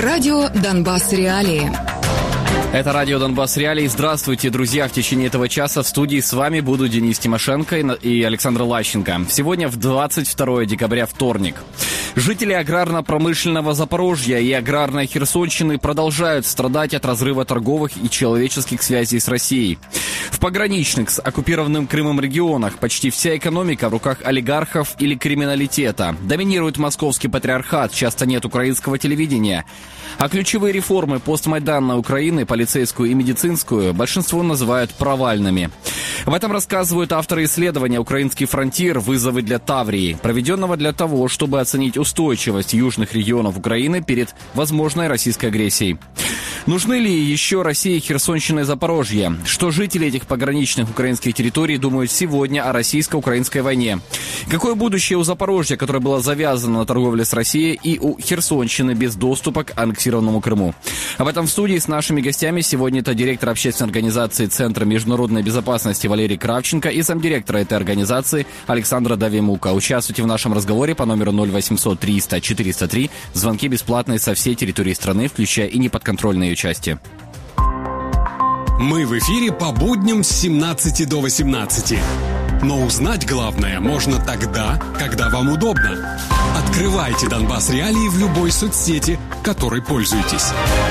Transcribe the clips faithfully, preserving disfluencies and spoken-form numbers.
Радио «Донбасс. Реалии». Это радио «Донбасс. Реалии». Здравствуйте, друзья. В течение этого часа в студии с вами будут Денис Тимошенко и Александр Лащенко. Сегодня в двадцать второе декабря, вторник. Жители аграрно-промышленного Запорожья и аграрной Херсонщины продолжают страдать от разрыва торговых и человеческих связей с Россией. В пограничных с оккупированным Крымом регионах почти вся экономика в руках олигархов или криминалитета. Доминирует московский патриархат, часто нет украинского телевидения. А ключевые реформы постмайданной Украины, полицейскую и медицинскую, большинство называют провальными. В этом рассказывают авторы исследования «Украинский фронтир. Вызовы для Таврии», проведенного для того, чтобы оценить устойчивость южных регионов Украины перед возможной российской агрессией. Нужны ли еще России Херсонщина и Запорожье? Что жители этих пограничных украинских территорий думают сегодня о российско-украинской войне? Какое будущее у Запорожья, которое было завязано на торговле с Россией, и у Херсонщины без доступа к аннексированному Крыму? Об этом в студии с нашими гостями сегодня это директор общественной организации Центра международной безопасности Валерий Кравченко и замдиректора этой организации Александра Давимука. Участвуйте в нашем разговоре по номеру ноль восемьсот триста четыреста три. Звонки бесплатные со всей территории страны, включая и неподконтрольные ее части. Мы в эфире по будням с семнадцати до восемнадцати. Но узнать главное можно тогда, когда вам удобно. Открывайте «Донбасс. Реалии» в любой соцсети, которой пользуетесь.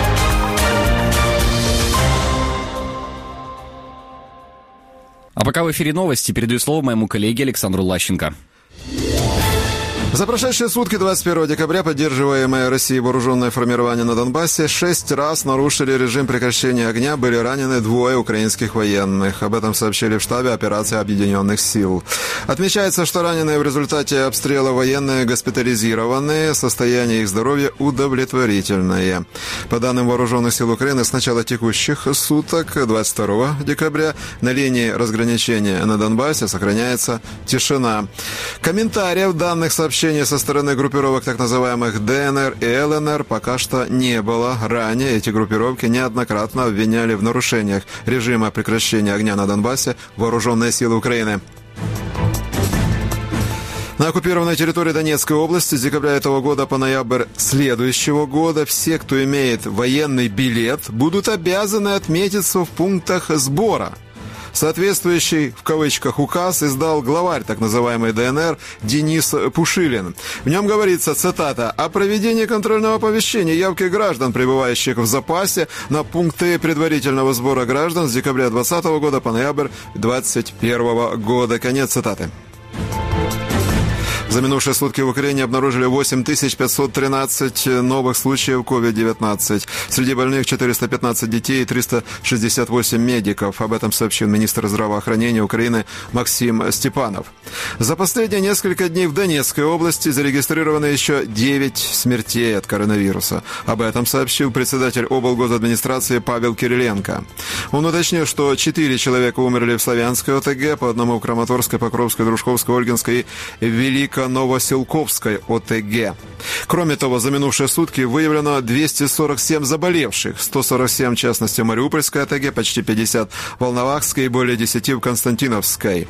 А пока в эфире новости, передаю слово моему коллеге Александру Лащенко. За прошедшие сутки двадцать первого декабря поддерживаемые Россией вооруженные формирования на Донбассе шесть раз нарушили режим прекращения огня, были ранены двое украинских военных. Об этом сообщили в штабе операции Объединенных сил. Отмечается, что раненые в результате обстрела военные госпитализированы, состояние их здоровья удовлетворительное. По данным вооруженных сил Украины, с начала текущих суток, двадцать второго декабря, на линии разграничения на Донбассе сохраняется тишина. Комментариев данных сообщений со стороны группировок так называемых ДНР и ЛНР пока что не было. Ранее эти группировки неоднократно обвиняли в нарушениях режима прекращения огня на Донбассе вооруженные силы Украины. На оккупированной территории Донецкой области с декабря этого года по ноябрь следующего года все, кто имеет военный билет, будут обязаны отметиться в пунктах сбора. Соответствующий, в кавычках, указ издал главарь так называемой ДНР Денис Пушилин. В нем говорится, цитата, «о проведении контрольного оповещения явки граждан, пребывающих в запасе, на пункты предварительного сбора граждан с декабря двадцатого года по ноябрь двадцать первого года». Конец цитаты. За минувшие сутки в Украине обнаружили восемь тысяч пятьсот тринадцать новых случаев ковид девятнадцать. Среди больных четыреста пятнадцать детей и триста шестьдесят восемь медиков. Об этом сообщил министр здравоохранения Украины Максим Степанов. За последние несколько дней в Донецкой области зарегистрировано еще девять смертей от коронавируса. Об этом сообщил председатель облгосадминистрации Павел Кириленко. Он уточнил, что четыре человека умерли в Славянской ОТГ, по одному в Краматорской, Покровской, Дружковской, Ольгинской и Велико Новоселковской ОТГ. Кроме того, за минувшие сутки выявлено двести сорок семь заболевших, сто сорок семь, в частности, в Мариупольской ОТГ, почти пятьдесят в Волновахской и более десяти в Константиновской.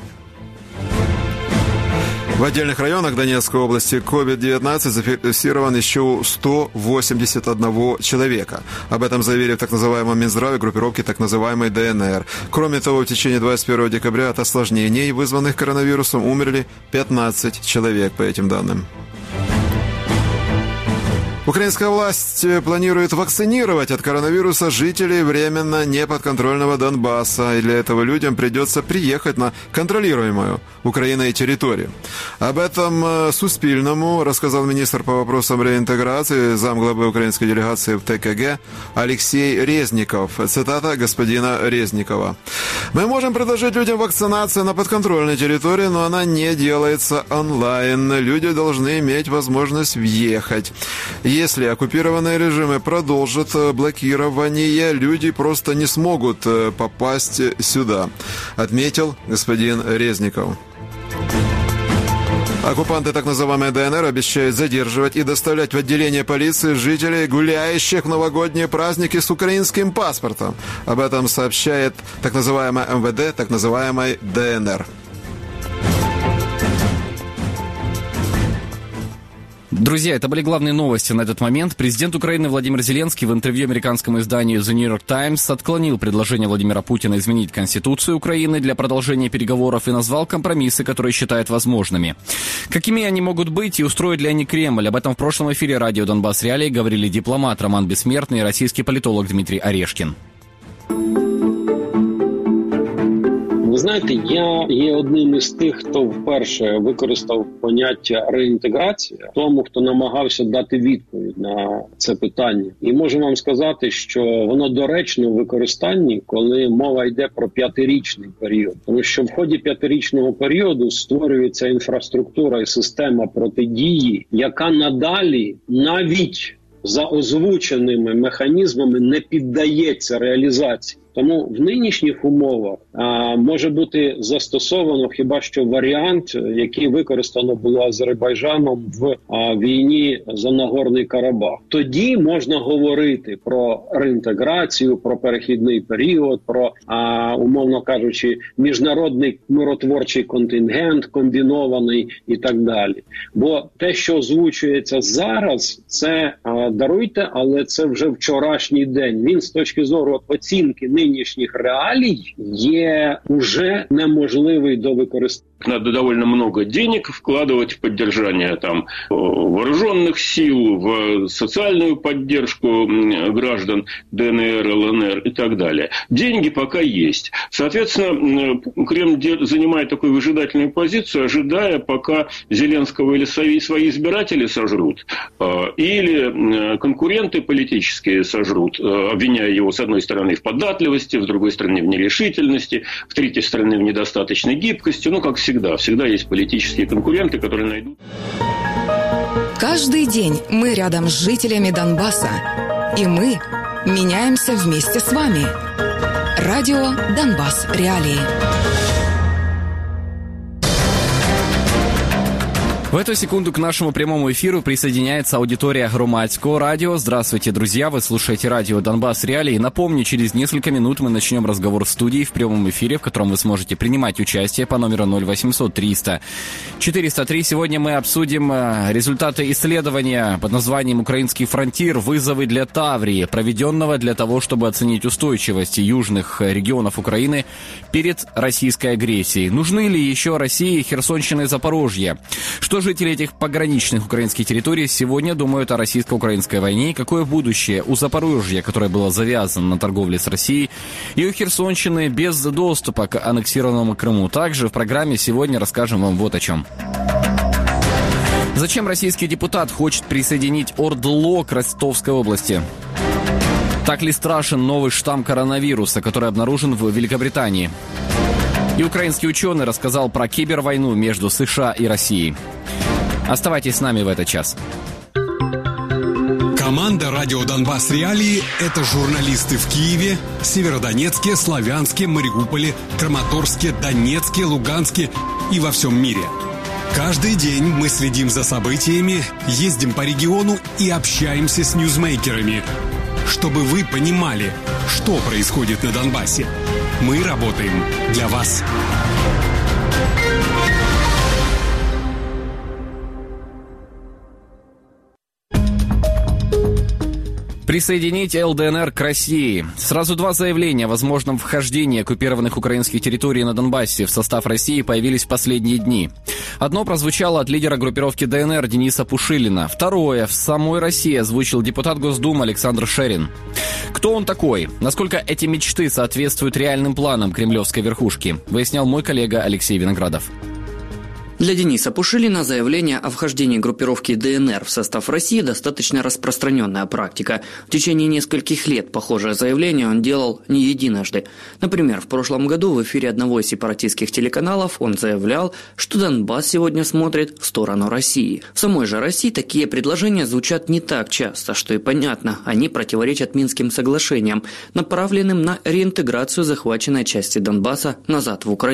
В отдельных районах Донецкой области ковид девятнадцать зафиксирован еще у ста восьмидесяти одного человека. Об этом заявили в так называемом Минздраве группировки так называемой ДНР. Кроме того, в течение двадцать первого декабря от осложнений, вызванных коронавирусом, умерли пятнадцать человек, по этим данным. Украинская власть планирует вакцинировать от коронавируса жителей временно неподконтрольного Донбасса, и для этого людям придется приехать на контролируемую Украиной территорию. Об этом Суспильному рассказал министр по вопросам реинтеграции, замглавы украинской делегации в ТКГ Алексей Резников. Цитата господина Резникова. «Мы можем предложить людям вакцинацию на подконтрольной территории, но она не делается онлайн. Люди должны иметь возможность въехать. Если оккупированные режимы продолжат блокирование, люди просто не смогут попасть сюда», отметил господин Резников. Оккупанты так называемой ДНР обещают задерживать и доставлять в отделение полиции жителей, гуляющих в новогодние праздники с украинским паспортом. Об этом сообщает так называемая эм вэ дэ так называемой ДНР. Друзья, это были главные новости на этот момент. Президент Украины Владимир Зеленский в интервью американскому изданию The New York Times отклонил предложение Владимира Путина изменить Конституцию Украины для продолжения переговоров и назвал компромиссы, которые считает возможными. Какими они могут быть и устроят ли они Кремль? Об этом в прошлом эфире радио «Донбасс Реалии» говорили дипломат Роман Бессмертный и российский политолог Дмитрий Орешкин. Ви знаєте, я є одним із тих, хто вперше використав поняття реінтеграція, тому, хто намагався дати відповідь на це питання. І можу вам сказати, що воно доречно в використанні, коли мова йде про п'ятирічний період. Тому що в ході п'ятирічного періоду створюється інфраструктура і система протидії, яка надалі навіть за озвученими механізмами не піддається реалізації. Тому в нинішніх умовах а, може бути застосовано хіба що варіант, який використано було Азербайджаном в а, війні за Нагорний Карабах. Тоді можна говорити про реінтеграцію, про перехідний період, про, а, умовно кажучи, міжнародний миротворчий контингент, комбінований і так далі. Бо те, що озвучується зараз, це, а, даруйте, але це вже вчорашній день. Він з точки зору оцінки нынешних реалий є уже неможливий до використання. Надо довольно много денег вкладывать в поддержание там вооруженных сил, в социальную поддержку граждан ДНР, ЛНР и так далее. Деньги пока есть. Соответственно, Кремль занимает такую выжидательную позицию, ожидая, пока Зеленского или свои избиратели сожрут, или конкуренты политические сожрут, обвиняя его, с одной стороны, в податливости, с другой стороны, в нерешительности, в третьей стороны, в недостаточной гибкости, ну, как всегда. Всегда, всегда есть политические конкуренты, которые найдут. Каждый день мы рядом с жителями Донбасса. И мы меняемся вместе с вами. Радио «Донбасс Реалии». В эту секунду к нашему прямому эфиру присоединяется аудитория Громадского радио. Здравствуйте, друзья, вы слушаете радио «Донбасс Реалии». Напомню, через несколько минут мы начнем разговор в студии в прямом эфире, в котором вы сможете принимать участие по номеру ноль восемьсот триста четыреста три. Сегодня мы обсудим результаты исследования под названием «Украинский фронтир. Вызовы для Таврии», проведенного для того, чтобы оценить устойчивость южных регионов Украины перед российской агрессией. Нужны ли еще России Херсонщина и Запорожье? Что жители этих пограничных украинских территорий сегодня думают о российско-украинской войне и какое будущее у Запорожья, которое было завязано на торговле с Россией, и у Херсонщины без доступа к аннексированному Крыму. Также в программе сегодня расскажем вам вот о чем. Зачем российский депутат хочет присоединить ОРДЛО к Ростовской области? Так ли страшен новый штамм коронавируса, который обнаружен в Великобритании? И украинский ученый рассказал про кибервойну между США и Россией. Оставайтесь с нами в этот час. Команда «Радио Донбасс Реалии» — это журналисты в Киеве, Северодонецке, Славянске, Мариуполе, Краматорске, Донецке, Луганске и во всем мире. Каждый день мы следим за событиями, ездим по региону и общаемся с ньюзмейкерами, чтобы вы понимали, что происходит на Донбассе. Мы работаем для вас. Присоединить ЛДНР к России. Сразу два заявления о возможном вхождении оккупированных украинских территорий на Донбассе в состав России появились в последние дни. Одно прозвучало от лидера группировки ДНР Дениса Пушилина. Второе в самой России озвучил депутат Госдумы Александр Шерин. Кто он такой? Насколько эти мечты соответствуют реальным планам кремлевской верхушки? Выяснял мой коллега Алексей Виноградов. Для Дениса Пушилина заявление о вхождении группировки ДНР в состав России достаточно распространенная практика. В течение нескольких лет похожее заявление он делал не единожды. Например, в прошлом году в эфире одного из сепаратистских телеканалов он заявлял, что Донбасс сегодня смотрит в сторону России. В самой же России такие предложения звучат не так часто, что и понятно, они противоречат Минским соглашениям, направленным на реинтеграцию захваченной части Донбасса назад в Украину.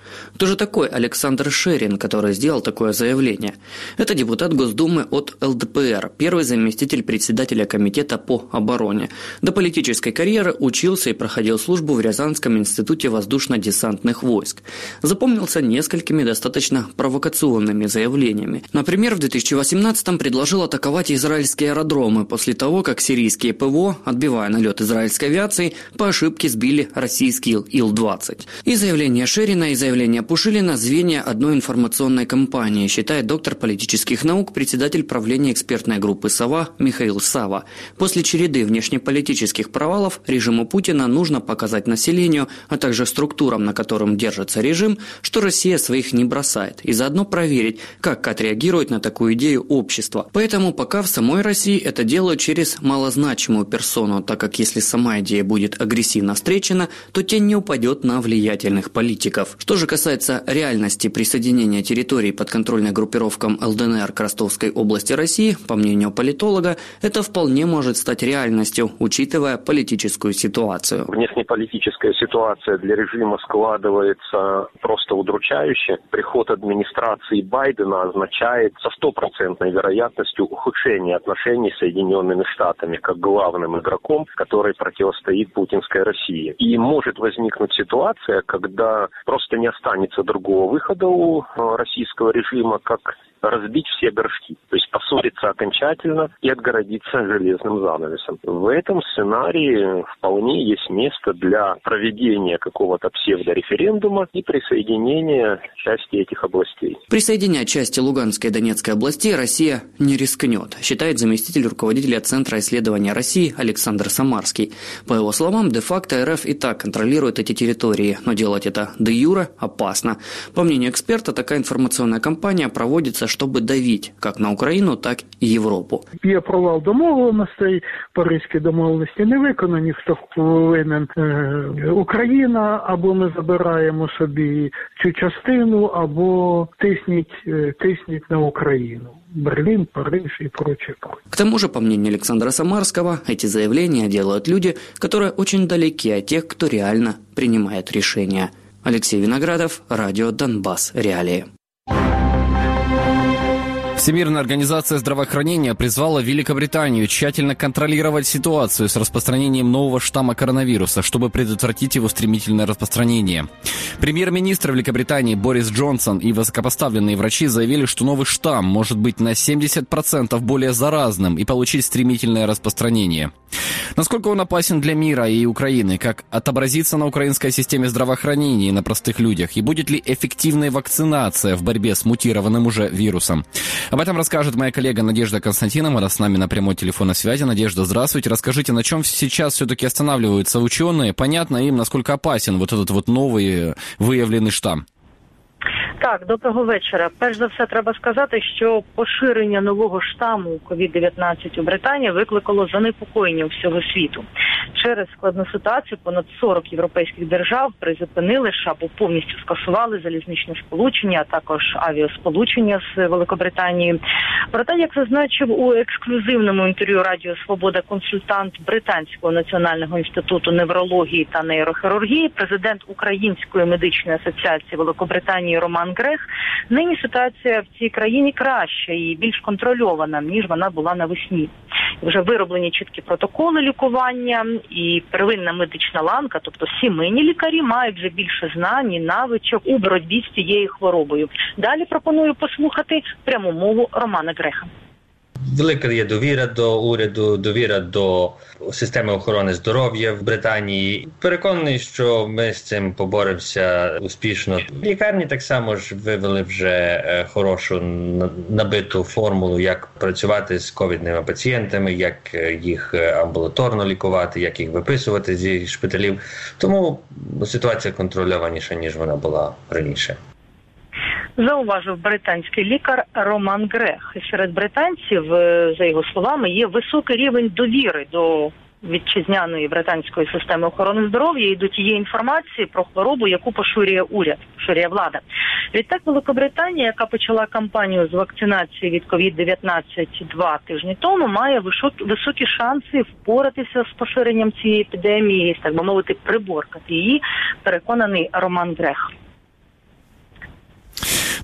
Кто же такой Александр Шерин, который сделал такое заявление? Это депутат Госдумы от эл дэ пэ эр, первый заместитель председателя комитета по обороне. До политической карьеры учился и проходил службу в Рязанском институте воздушно-десантных войск. Запомнился несколькими достаточно провокационными заявлениями. Например, в две тысячи восемнадцатом предложил атаковать израильские аэродромы после того, как сирийские пэ вэ о, отбивая налет израильской авиации, по ошибке сбили российский ил двадцать. И заявление Шерина, и заявление Пушилина – звенья одной информационной кампании, считает доктор политических наук, председатель правления экспертной группы «Сова» Михаил Сава. После череды внешнеполитических провалов режиму Путина нужно показать населению, а также структурам, на котором держится режим, что Россия своих не бросает, и заодно проверить, как отреагирует на такую идею общество. Поэтому пока в самой России это делают через малозначимую персону, так как если сама идея будет агрессивно встречена, то тень не упадет на влиятельных политиков. Что же касается реальности присоединения территорий подконтрольной группировкам эл дэ эн эр к Ростовской области России, по мнению политолога, это вполне может стать реальностью, учитывая политическую ситуацию. Внешнеполитическая ситуация для режима складывается просто удручающе. Приход администрации Байдена означает со стопроцентной вероятностью ухудшение отношений с Соединенными Штатами как главным игроком, который противостоит путинской России. И может возникнуть ситуация, когда просто не останется другого выхода у российского режима, как разбить все горшки, то есть поссориться окончательно и отгородиться железным занавесом. В этом сценарии вполне есть место для проведения какого-то псевдореферендума и присоединения части этих областей. Присоединять части Луганской и Донецкой областей Россия не рискнет, считает заместитель руководителя Центра исследования России Александр Самарский. По его словам, де-факто эр эф и так контролирует эти территории, но делать это де-юре опасно. По мнению эксперта, такая информационная кампания проводится, чтобы давить как на Україну, так і Європу. Є провал домовленостей, Паризькі домовленості не виконані, хто винен е, Україна, або ми забираємо собі цю частину, або тисніть, е, тисніть на Україну. Берлин, Париж и прочее. К тому же, по мнению Александра Самарского, эти заявления делают люди, которые очень далеки от тех, кто реально принимает решения. Алексей Виноградов, радио «Донбасс. Реалии». Всемирная организация здравоохранения призвала Великобританию тщательно контролировать ситуацию с распространением нового штамма коронавируса, чтобы предотвратить его стремительное распространение. Премьер-министр Великобритании Борис Джонсон и высокопоставленные врачи заявили, что новый штамм может быть на семьдесят процентов более заразным и получить стремительное распространение. Насколько он опасен для мира и Украины, как отобразится на украинской системе здравоохранения и на простых людях, и будет ли эффективная вакцинация в борьбе с мутированным уже вирусом. Об этом расскажет моя коллега Надежда Константинова, она с нами на прямой телефонной связи. Надежда, здравствуйте. Расскажите, на чем сейчас все-таки останавливаются ученые? Понятно им, насколько опасен вот этот вот новый выявленный штамм? Так, доброго вечора. Перш за все, треба сказати, що поширення нового штаму ковід дев'ятнадцять у Британії викликало занепокоєння всього світу. Через складну ситуацію понад сорок європейських держав призупинили або повністю скасували залізничне сполучення, а також авіасполучення з Великобританією. Проте, як зазначив у ексклюзивному інтерв'ю Радіо Свобода консультант Британського національного інституту неврології та нейрохірургії, президент Української медичної асоціації Великобританії Роман Грех, нині ситуація в цій країні краща і більш контрольована, ніж вона була навесні. Вже вироблені чіткі протоколи лікування і первинна медична ланка, тобто сімейні лікарі, мають вже більше знань і навичок у боротьбі з цією хворобою. Далі пропоную послухати пряму мову Романа Греха. Велика є довіра до уряду, довіра до системи охорони здоров'я в Британії. Переконаний, що ми з цим поборемося успішно. Лікарні так само ж вивели вже хорошу набиту формулу, як працювати з ковідними пацієнтами, як їх амбулаторно лікувати, як їх виписувати зі шпиталів. Тому ситуація контрольованіша, ніж вона була раніше. Зауважив британський лікар Роман Грех. Серед британців, за його словами, є високий рівень довіри до вітчизняної британської системи охорони здоров'я і до тієї інформації про хворобу, яку поширює уряд, поширює влада. Відтак, Великобританія, яка почала кампанію з вакцинації від ковід дев'ятнадцять два тижні тому, має високі шанси впоратися з поширенням цієї епідемії, так би мовити, приборкати її, переконаний Роман Грех.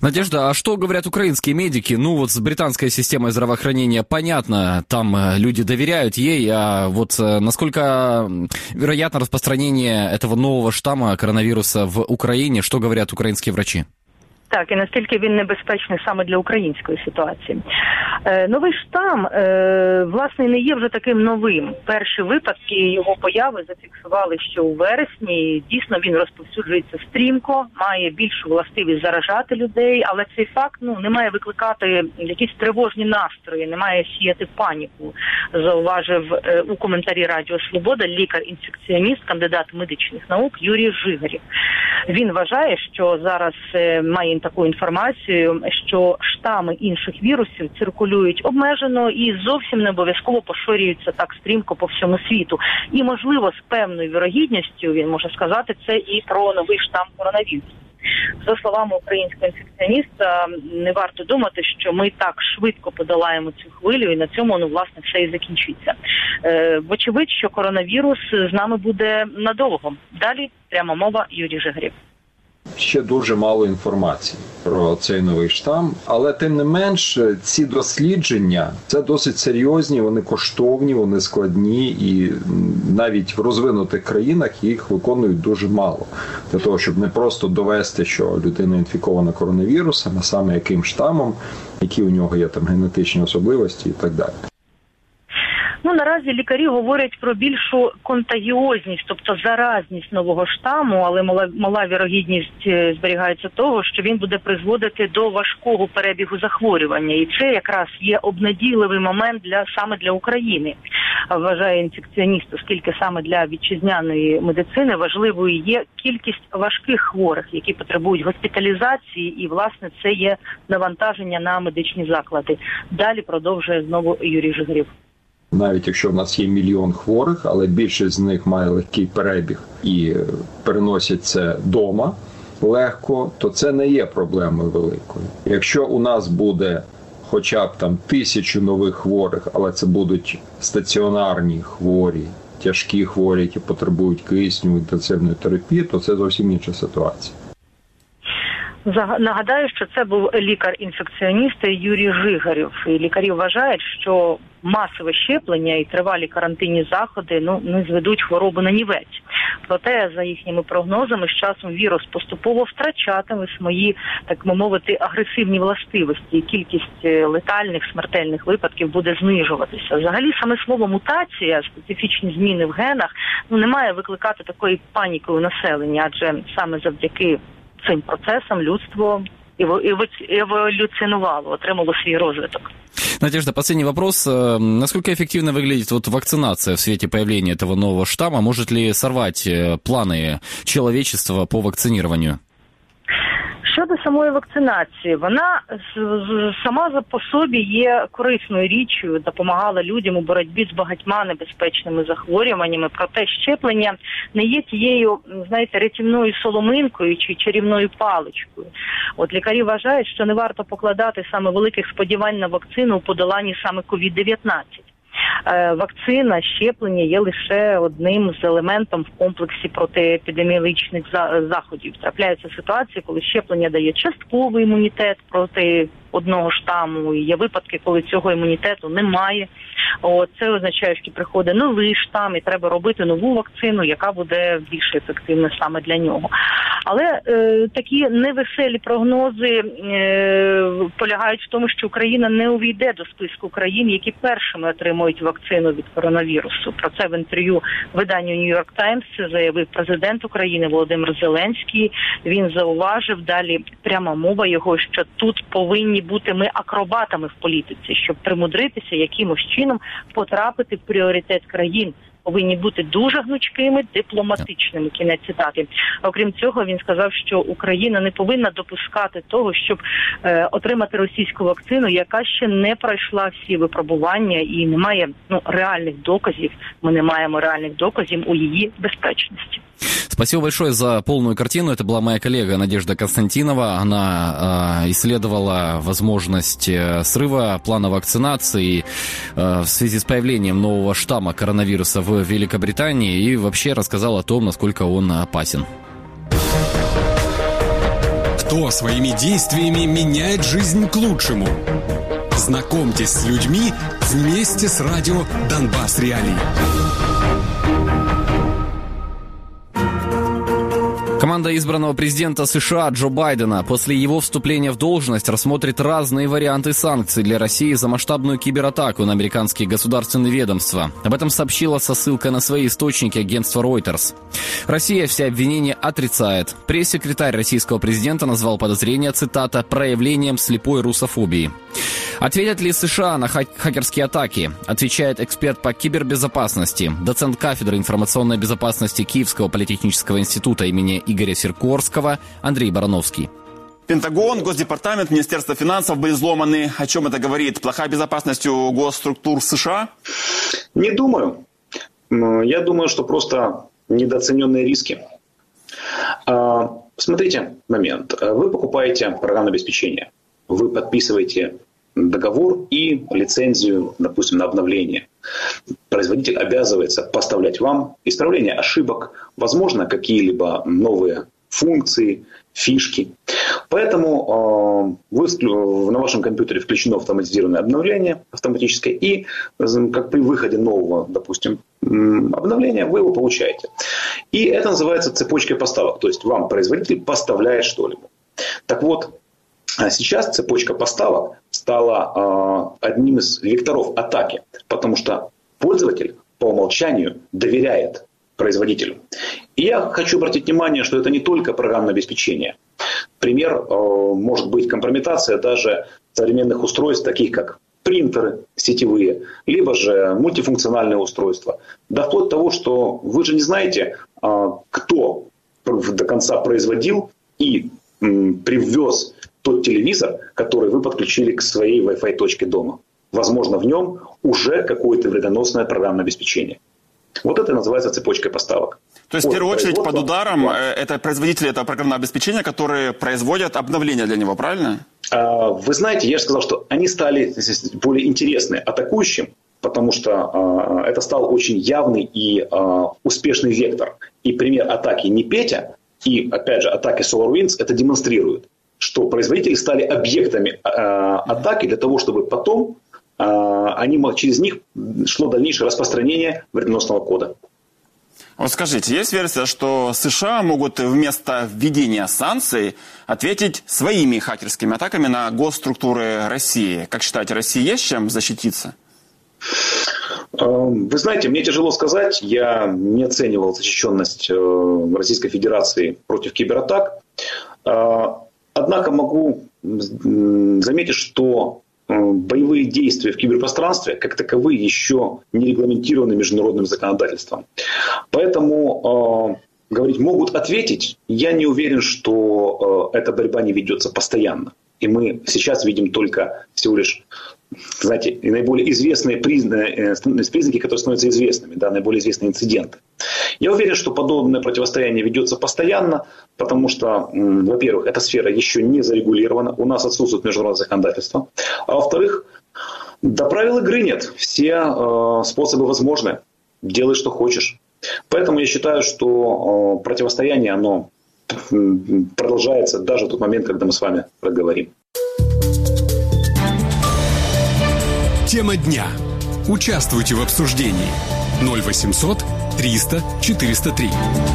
Надежда, а что говорят украинские медики? Ну, вот с британской системой здравоохранения понятно, там люди доверяют ей, а вот насколько вероятно распространение этого нового штамма коронавируса в Украине? Что говорят украинские врачи? Так, і наскільки він небезпечний саме для української ситуації. Е, новий штам, е, власне, не є вже таким новим. Перші випадки його появи зафіксували ще у вересні. Дійсно, він розповсюджується стрімко, має більшу властивість заражати людей, але цей факт ну, не має викликати якісь тривожні настрої, не має сіяти паніку, зауважив е, у коментарі Радіо Свобода лікар-інфекціоніст, кандидат медичних наук Юрій Жигарів. Він вважає, що зараз е, має таку інформацію, що штами інших вірусів циркулюють обмежено і зовсім не обов'язково поширюються так стрімко по всьому світу. І, можливо, з певною вірогідністю, він може сказати, це і про новий штам коронавірусу. За словами українського інфекціоніста, не варто думати, що ми так швидко подолаємо цю хвилю і на цьому, ну, власне, все і закінчиться. Е, вочевидь, що коронавірус з нами буде надовго. Далі пряма мова Юрій Жигарів. Ще дуже мало інформації про цей новий штам, але тим не менш ці дослідження – це досить серйозні, вони коштовні, вони складні і навіть в розвинутих країнах їх виконують дуже мало. Для того, щоб не просто довести, що людина інфікована коронавірусом, а саме яким штамом, які у нього є там генетичні особливості і так далі. Ну, наразі лікарі говорять про більшу контагіозність, тобто заразність нового штаму, але мала, мала вірогідність зберігається того, що він буде призводити до важкого перебігу захворювання. І це якраз є обнадійливий момент для саме для України, вважає інфекціоніст, оскільки саме для вітчизняної медицини важливою є кількість важких хворих, які потребують госпіталізації, і, власне, це є навантаження на медичні заклади. Далі продовжує знову Юрій Жигарів. Навіть якщо в нас є мільйон хворих, але більшість з них має легкий перебіг і переносять це вдома легко, то це не є проблемою великою. Якщо у нас буде хоча б там тисячу нових хворих, але це будуть стаціонарні хворі, тяжкі хворі, які потребують кисню, інтенсивної терапії, то це зовсім інша ситуація. Нагадаю, що це був лікар-інфекціоніст Юрій Жигарів. І лікарі вважають, що масове щеплення і тривалі карантинні заходи ну, не зведуть хворобу на нівець. Проте, за їхніми прогнозами, з часом вірус поступово втрачатиме свої, так мовити, агресивні властивості. І кількість летальних, смертельних випадків буде знижуватися. Взагалі, саме слово «мутація», специфічні зміни в генах, ну, не має викликати такої паніки у населення, адже саме завдяки цим процесам людство эволюционировало, отримало свой розвиток. Надежда, последний вопрос. Насколько эффективно выглядит вот вакцинация в свете появления этого нового штамма? Может ли сорвать планы человечества по вакцинированию? Щодо самої вакцинації, вона сама по собі є корисною річчю, допомагала людям у боротьбі з багатьма небезпечними захворюваннями, проте щеплення не є тією, знаєте, рятівною соломинкою чи чарівною паличкою. От лікарі вважають, що не варто покладати саме великих сподівань на вакцину у подоланні саме ковід дев'ятнадцять. Вакцина, щеплення є лише одним з елементів в комплексі протиепідеміологічних заходів. Трапляються ситуації, коли щеплення дає частковий імунітет проти одного штаму, і є випадки, коли цього імунітету немає. О, це означає, що приходить новий штам і треба робити нову вакцину, яка буде більш ефективна саме для нього. Але е, такі невеселі прогнози е, полягають в тому, що Україна не увійде до списку країн, які першими отримують вакцину від коронавірусу. Про це в інтерв'ю виданню New York Times заявив президент України Володимир Зеленський. Він зауважив, далі пряма мова його, що тут повинні бути ми акробатами в політиці, щоб примудритися якимось чином потрапити в пріоритет країн. Повинні бути дуже гнучкими, дипломатичними, кінець цитати. Окрім цього, він сказав, що Україна не повинна допускати того, щоб е, отримати російську вакцину, яка ще не пройшла всі випробування і не має ну, реальних доказів. Ми не маємо реальних доказів у її безпечності. Спасибо большое за полную картину. Это была моя коллега Надежда Константинова. Она э, исследовала возможность срыва плана вакцинации э, в связи с появлением нового штамма коронавируса в Великобритании и вообще рассказала о том, насколько он опасен. В кто своими действиями меняет жизнь к лучшему. Знакомьтесь с людьми вместе с радио «Донбасс Реалии». Команда избранного президента США Джо Байдена после его вступления в должность рассмотрит разные варианты санкций для России за масштабную кибератаку на американские государственные ведомства. Об этом сообщила со ссылкой на свои источники агентство Reuters. Россия все обвинения отрицает. Пресс-секретарь российского президента назвал подозрение, цитата, «проявлением слепой русофобии». Ответят ли США на хак- хакерские атаки? Отвечает эксперт по кибербезопасности, доцент кафедры информационной безопасности Киевского политехнического института имени Игоря Сикорского Андрей Барановский. Пентагон, Госдепартамент, Министерство финансов были взломаны. О чем это говорит? Плохая безопасность у госструктур США? Не думаю. Я думаю, что просто недооцененные риски. Смотрите момент. Вы покупаете программное обеспечение. Вы подписываете договор и лицензию, допустим, на обновление. Производитель обязывается поставлять вам исправление ошибок, возможно, какие-либо новые функции, фишки. Поэтому э, вы, на вашем компьютере включено автоматизированное обновление автоматическое, и как при выходе нового, допустим, обновления вы его получаете. И это называется цепочкой поставок. То есть вам производитель поставляет что-либо. Так вот, сейчас цепочка поставок стала э, одним из векторов атаки, потому что пользователь по умолчанию доверяет производителю. И я хочу обратить внимание, что это не только программное обеспечение. Пример, э, может быть компрометация даже современных устройств, таких как принтеры сетевые, либо же мультифункциональные устройства. Да вплоть до того, что вы же не знаете, э, кто до конца производил и э, привез тот телевизор, который вы подключили к своей Wi-Fi точке дома. Возможно, в нем уже какое-то вредоносное программное обеспечение. Вот это называется цепочкой поставок. То есть, в первую очередь, под ударом это производители этого программного обеспечения, которые производят обновления для него, правильно? Вы знаете, я же сказал, что они стали более интересны атакующим, потому что это стал очень явный и успешный вектор. И пример атаки Непетя и, опять же, атаки SolarWinds это демонстрирует, что производители стали объектами э, атаки для того, чтобы потом э, они, через них шло дальнейшее распространение вредоносного кода. Вот скажите, есть версия, что США могут вместо введения санкций ответить своими хакерскими атаками на госструктуры России? Как считаете, России есть чем защититься? Вы знаете, мне тяжело сказать. Я не оценивал защищенность Российской Федерации против кибератак. Однако могу заметить, что боевые действия в киберпространстве, как таковые, еще не регламентированы международным законодательством. Поэтому э, говорить, могут ответить, я не уверен, что э, эта борьба не ведется постоянно. И мы сейчас видим только всего лишь, знаете, наиболее известные признаки, признаки, которые становятся известными, да, наиболее известные инциденты. Я уверен, что подобное противостояние ведется постоянно, потому что, во-первых, эта сфера еще не зарегулирована, у нас отсутствует международное законодательство, а во-вторых, до правил игры нет, все э, способы возможны, делай, что хочешь. Поэтому я считаю, что э, противостояние, оно продолжается даже в тот момент, когда мы с вами проговорим. Тема дня. Участвуйте в обсуждении. ноль восемьсот триста четыреста три.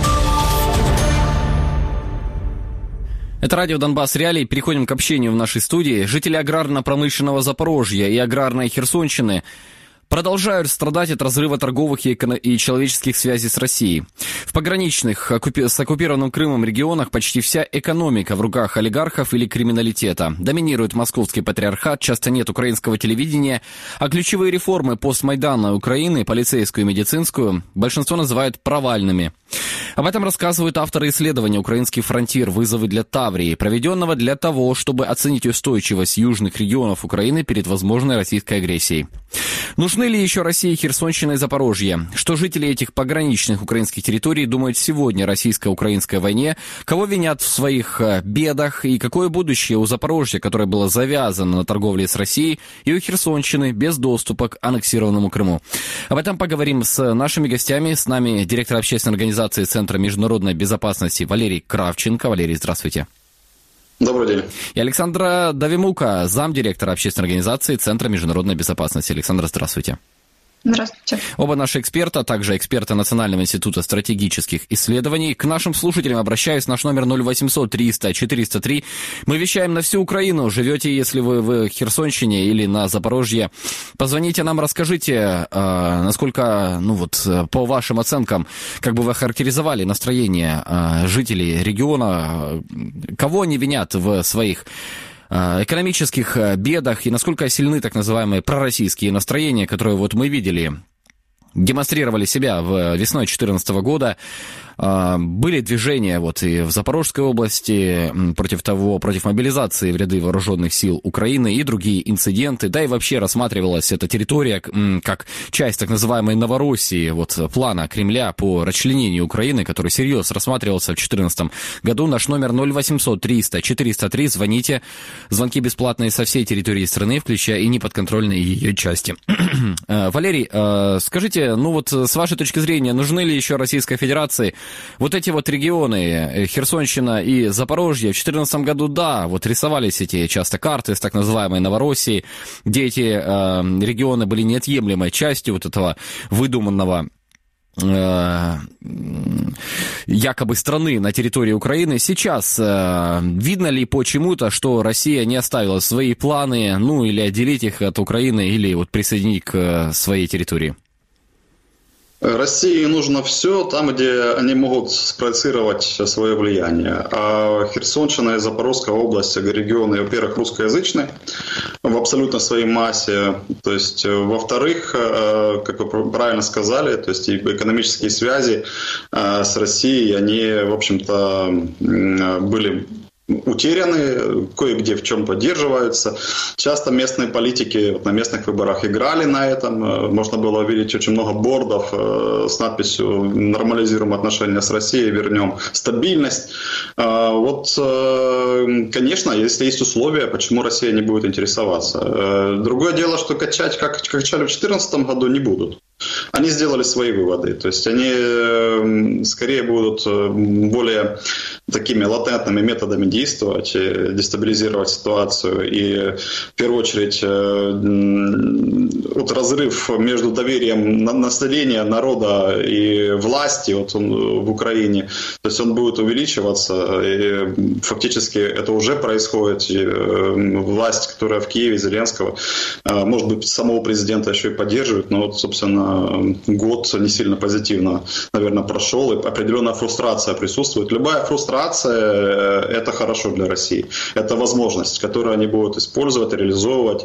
Это радио «Донбасс Реалии». Переходим к общению в нашей студии. Жители аграрно-промышленного Запорожья и аграрной Херсонщины продолжают страдать от разрыва торговых и, эко- и человеческих связей с Россией. В пограничных оккупи- с оккупированным Крымом регионах почти вся экономика в руках олигархов или криминалитета. Доминирует московский патриархат, часто нет украинского телевидения, а ключевые реформы постмайданной Украины, полицейскую и медицинскую, большинство называют провальными. Об этом рассказывают авторы исследования «Украинский фронтир. Вызовы для Таврии», проведенного для того, чтобы оценить устойчивость южных регионов Украины перед возможной российской агрессией. Нужны ли еще России Херсонщина и Запорожье? Что жители этих пограничных украинских территорий думают сегодня о российско-украинской войне? Кого винят в своих бедах? И какое будущее у Запорожья, которое было завязано на торговле с Россией, и у Херсонщины без доступа к аннексированному Крыму? Об этом поговорим с нашими гостями. С нами директор общественной организации Центра международной безопасности Валерий Кравченко. Валерий, здравствуйте. Добрый день. И Александра Давимука, замдиректора общественной организации Центра международной безопасности. Александра, здравствуйте. Здравствуйте. Оба наши эксперта, также эксперты Национального института стратегических исследований. К нашим слушателям обращаюсь, наш номер ноль восемьсот триста четыреста три. Мы вещаем на всю Украину. Живете, если вы в Херсонщине или на Запорожье, позвоните нам, расскажите, насколько, ну вот, по вашим оценкам, как бы вы охарактеризовали настроение жителей региона, кого они винят в своих экономических бедах и насколько сильны так называемые пророссийские настроения, которые вот мы видели, демонстрировали себя в весной две тысячи четырнадцатого года. Были движения вот и в Запорожской области против того, против мобилизации в ряды вооруженных сил Украины и другие инциденты, да и вообще рассматривалась эта территория как часть так называемой Новороссии, вот плана Кремля по расчленению Украины, который серьезно рассматривался в две тысячи четырнадцатом году. Наш номер ноль восемьсот триста четыреста три, звоните, звонки бесплатные со всей территории страны, включая и неподконтрольные ее части. Валерий, скажите, ну вот с вашей точки зрения, нужны ли еще Российской Федерации вот эти вот регионы, Херсонщина и Запорожье? В две тысячи четырнадцатом году, да, вот рисовались эти часто карты с так называемой Новороссией, где эти э, регионы были неотъемлемой частью вот этого выдуманного э, якобы страны на территории Украины. Сейчас э, видно ли почему-то, что Россия не оставила свои планы, ну или отделить их от Украины, или вот присоединить к своей территории? России нужно все там, где они могут спроецировать свое влияние. А Херсонщина и Запорожская область, регионы, во-первых, русскоязычные в абсолютно своей массе. То есть, во-вторых, как вы правильно сказали, то есть экономические связи с Россией, они, в общем-то, были утеряны, кое-где в чем поддерживаются. Часто местные политики вот на местных выборах играли на этом. Можно было увидеть очень много бордов с надписью «Нормализируем отношения с Россией, вернем стабильность». Вот, конечно, если есть условия, почему Россия не будет интересоваться. Другое дело, что качать, как качали в две тысячи четырнадцатом году, не будут. Они сделали свои выводы, то есть они скорее будут более такими латентными методами действовать, дестабилизировать ситуацию и в первую очередь вот разрыв между доверием населения, народа и власти вот он, в Украине, то есть он будет увеличиваться и фактически это уже происходит. И власть, которая в Киеве, Зеленского, может быть, самого президента еще и поддерживает, но вот, собственно, год не сильно позитивно, наверное, прошел, и определенная фрустрация присутствует. Любая фрустрация – это хорошо для России. Это возможность, которую они будут использовать, реализовывать,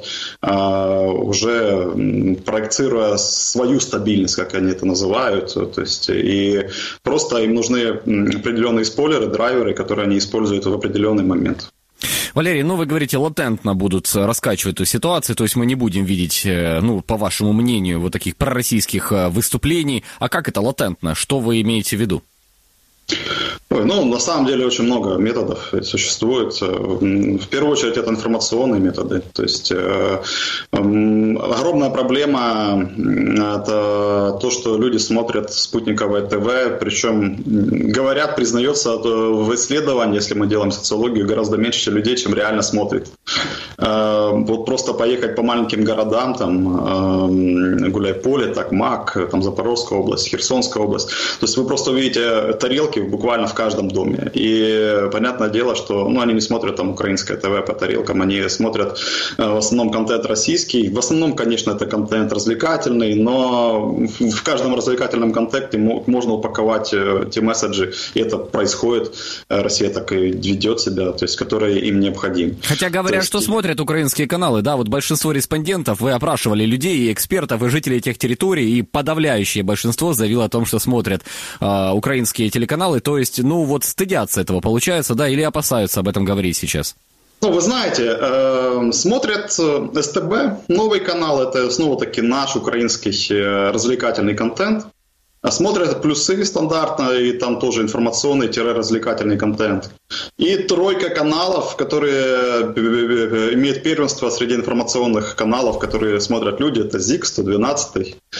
уже проецируя свою стабильность, как они это называют. То есть, и просто им нужны определенные спойлеры, драйверы, которые они используют в определенный момент. Валерий, ну вы говорите, латентно будут раскачивать эту ситуацию, то есть мы не будем видеть, ну, по вашему мнению, вот таких пророссийских выступлений. А как это латентно? Что вы имеете в виду? Ну, на самом деле очень много методов существует. В первую очередь это информационные методы. То есть э, э, огромная проблема это то, что люди смотрят спутниковое ТВ, причем говорят, признается в исследовании, если мы делаем социологию, гораздо меньше людей, чем реально смотрит. Э, вот просто поехать по маленьким городам, там э, Гуляйполе, Токмак, там Запорожская область, Херсонская область. То есть вы просто увидите тарелки буквально в каждом доме. И понятное дело, что ну, они не смотрят там украинское ТВ по тарелкам, они смотрят э, в основном контент российский. В основном, конечно, это контент развлекательный, но в каждом развлекательном контенте можно упаковать э, те месседжи, и это происходит. Россия так и ведет себя, то есть, которые им необходимы. Хотя говорят, есть... что смотрят украинские каналы, да, вот большинство респондентов, вы опрашивали людей, и экспертов, и жителей этих территорий, и подавляющее большинство заявило о том, что смотрят э, украинские телеканалы, то есть, ну вот стыдятся этого, получается, да, или опасаются об этом говорить сейчас? Ну, вы знаете, э, смотрят СТБ, новый канал, это снова-таки наш украинский развлекательный контент. Смотрят плюсы стандартно, и там тоже информационный-развлекательный контент. И тройка каналов, которые имеют первенство среди информационных каналов, которые смотрят люди, это ЗИК, сто двенадцать.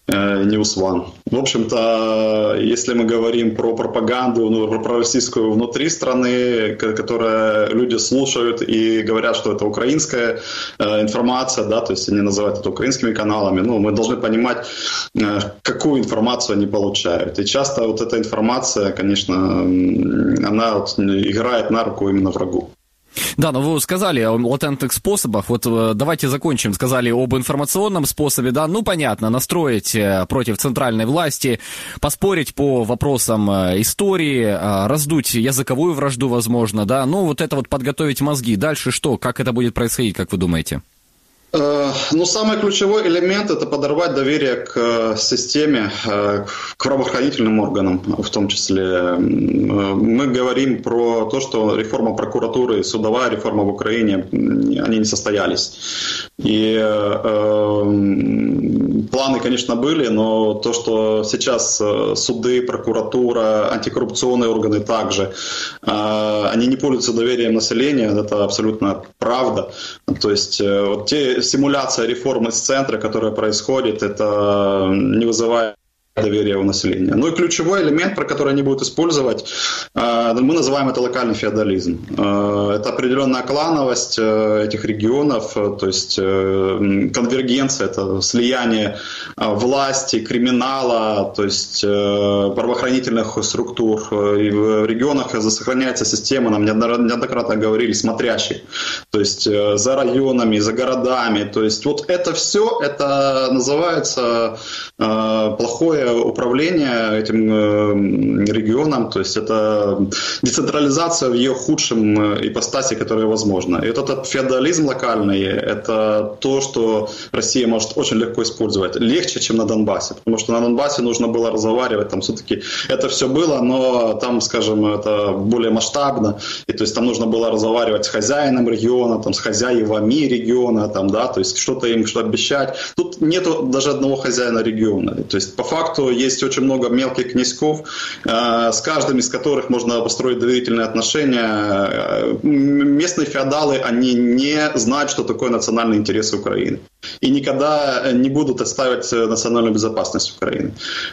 Ньюсван. В общем-то, если мы говорим про пропаганду, ну, про российскую внутри страны, которая люди слушают и говорят, что это украинская информация, да, то есть они называют это украинскими каналами, ну, мы должны понимать, какую информацию они получают. И часто вот эта информация, конечно, она вот играет на руку именно врагу. Да, но вы сказали о латентных способах, вот давайте закончим, сказали об информационном способе, да, ну понятно, настроить против центральной власти, поспорить по вопросам истории, раздуть языковую вражду, возможно, да, ну вот это вот подготовить мозги, дальше что, как это будет происходить, как вы думаете? Ну, самый ключевой элемент – это подорвать доверие к системе, к правоохранительным органам в том числе. Мы говорим про то, что реформа прокуратуры, судовая реформа в Украине, они не состоялись. И э, планы, конечно, были, но то, что сейчас суды, прокуратура, антикоррупционные органы также, э, они не пользуются доверием населения, это абсолютно правда. То есть вот те симуляция реформы с центра, которая происходит, это не вызывает доверия у населения. Ну и ключевой элемент, про который они будут использовать, мы называем это локальный феодализм. Это определенная клановость этих регионов, то есть конвергенция, это слияние власти, криминала, то есть правоохранительных структур. И в регионах сохраняется система, нам неоднократно говорили, смотрящих, то есть за районами, за городами. То есть вот это все, это называется плохое управление этим регионом, то есть это децентрализация в ее худшем ипостаси, которая возможна. И вот этот феодализм локальный, это то, что Россия может очень легко использовать. Легче, чем на Донбассе, потому что на Донбассе нужно было разговаривать, там все-таки это все было, но там, скажем, это более масштабно, и то есть там нужно было разговаривать с хозяином региона, там, с хозяевами региона, там, да, то есть что-то им что обещать. Тут нету даже одного хозяина региона, то есть по факту есть очень много мелких князьков, с каждым из которых можно построить доверительные отношения. Местные феодалы, они не знают, что такое национальные интересы Украины. И никогда не будут отстаивать национальную безопасность Украины.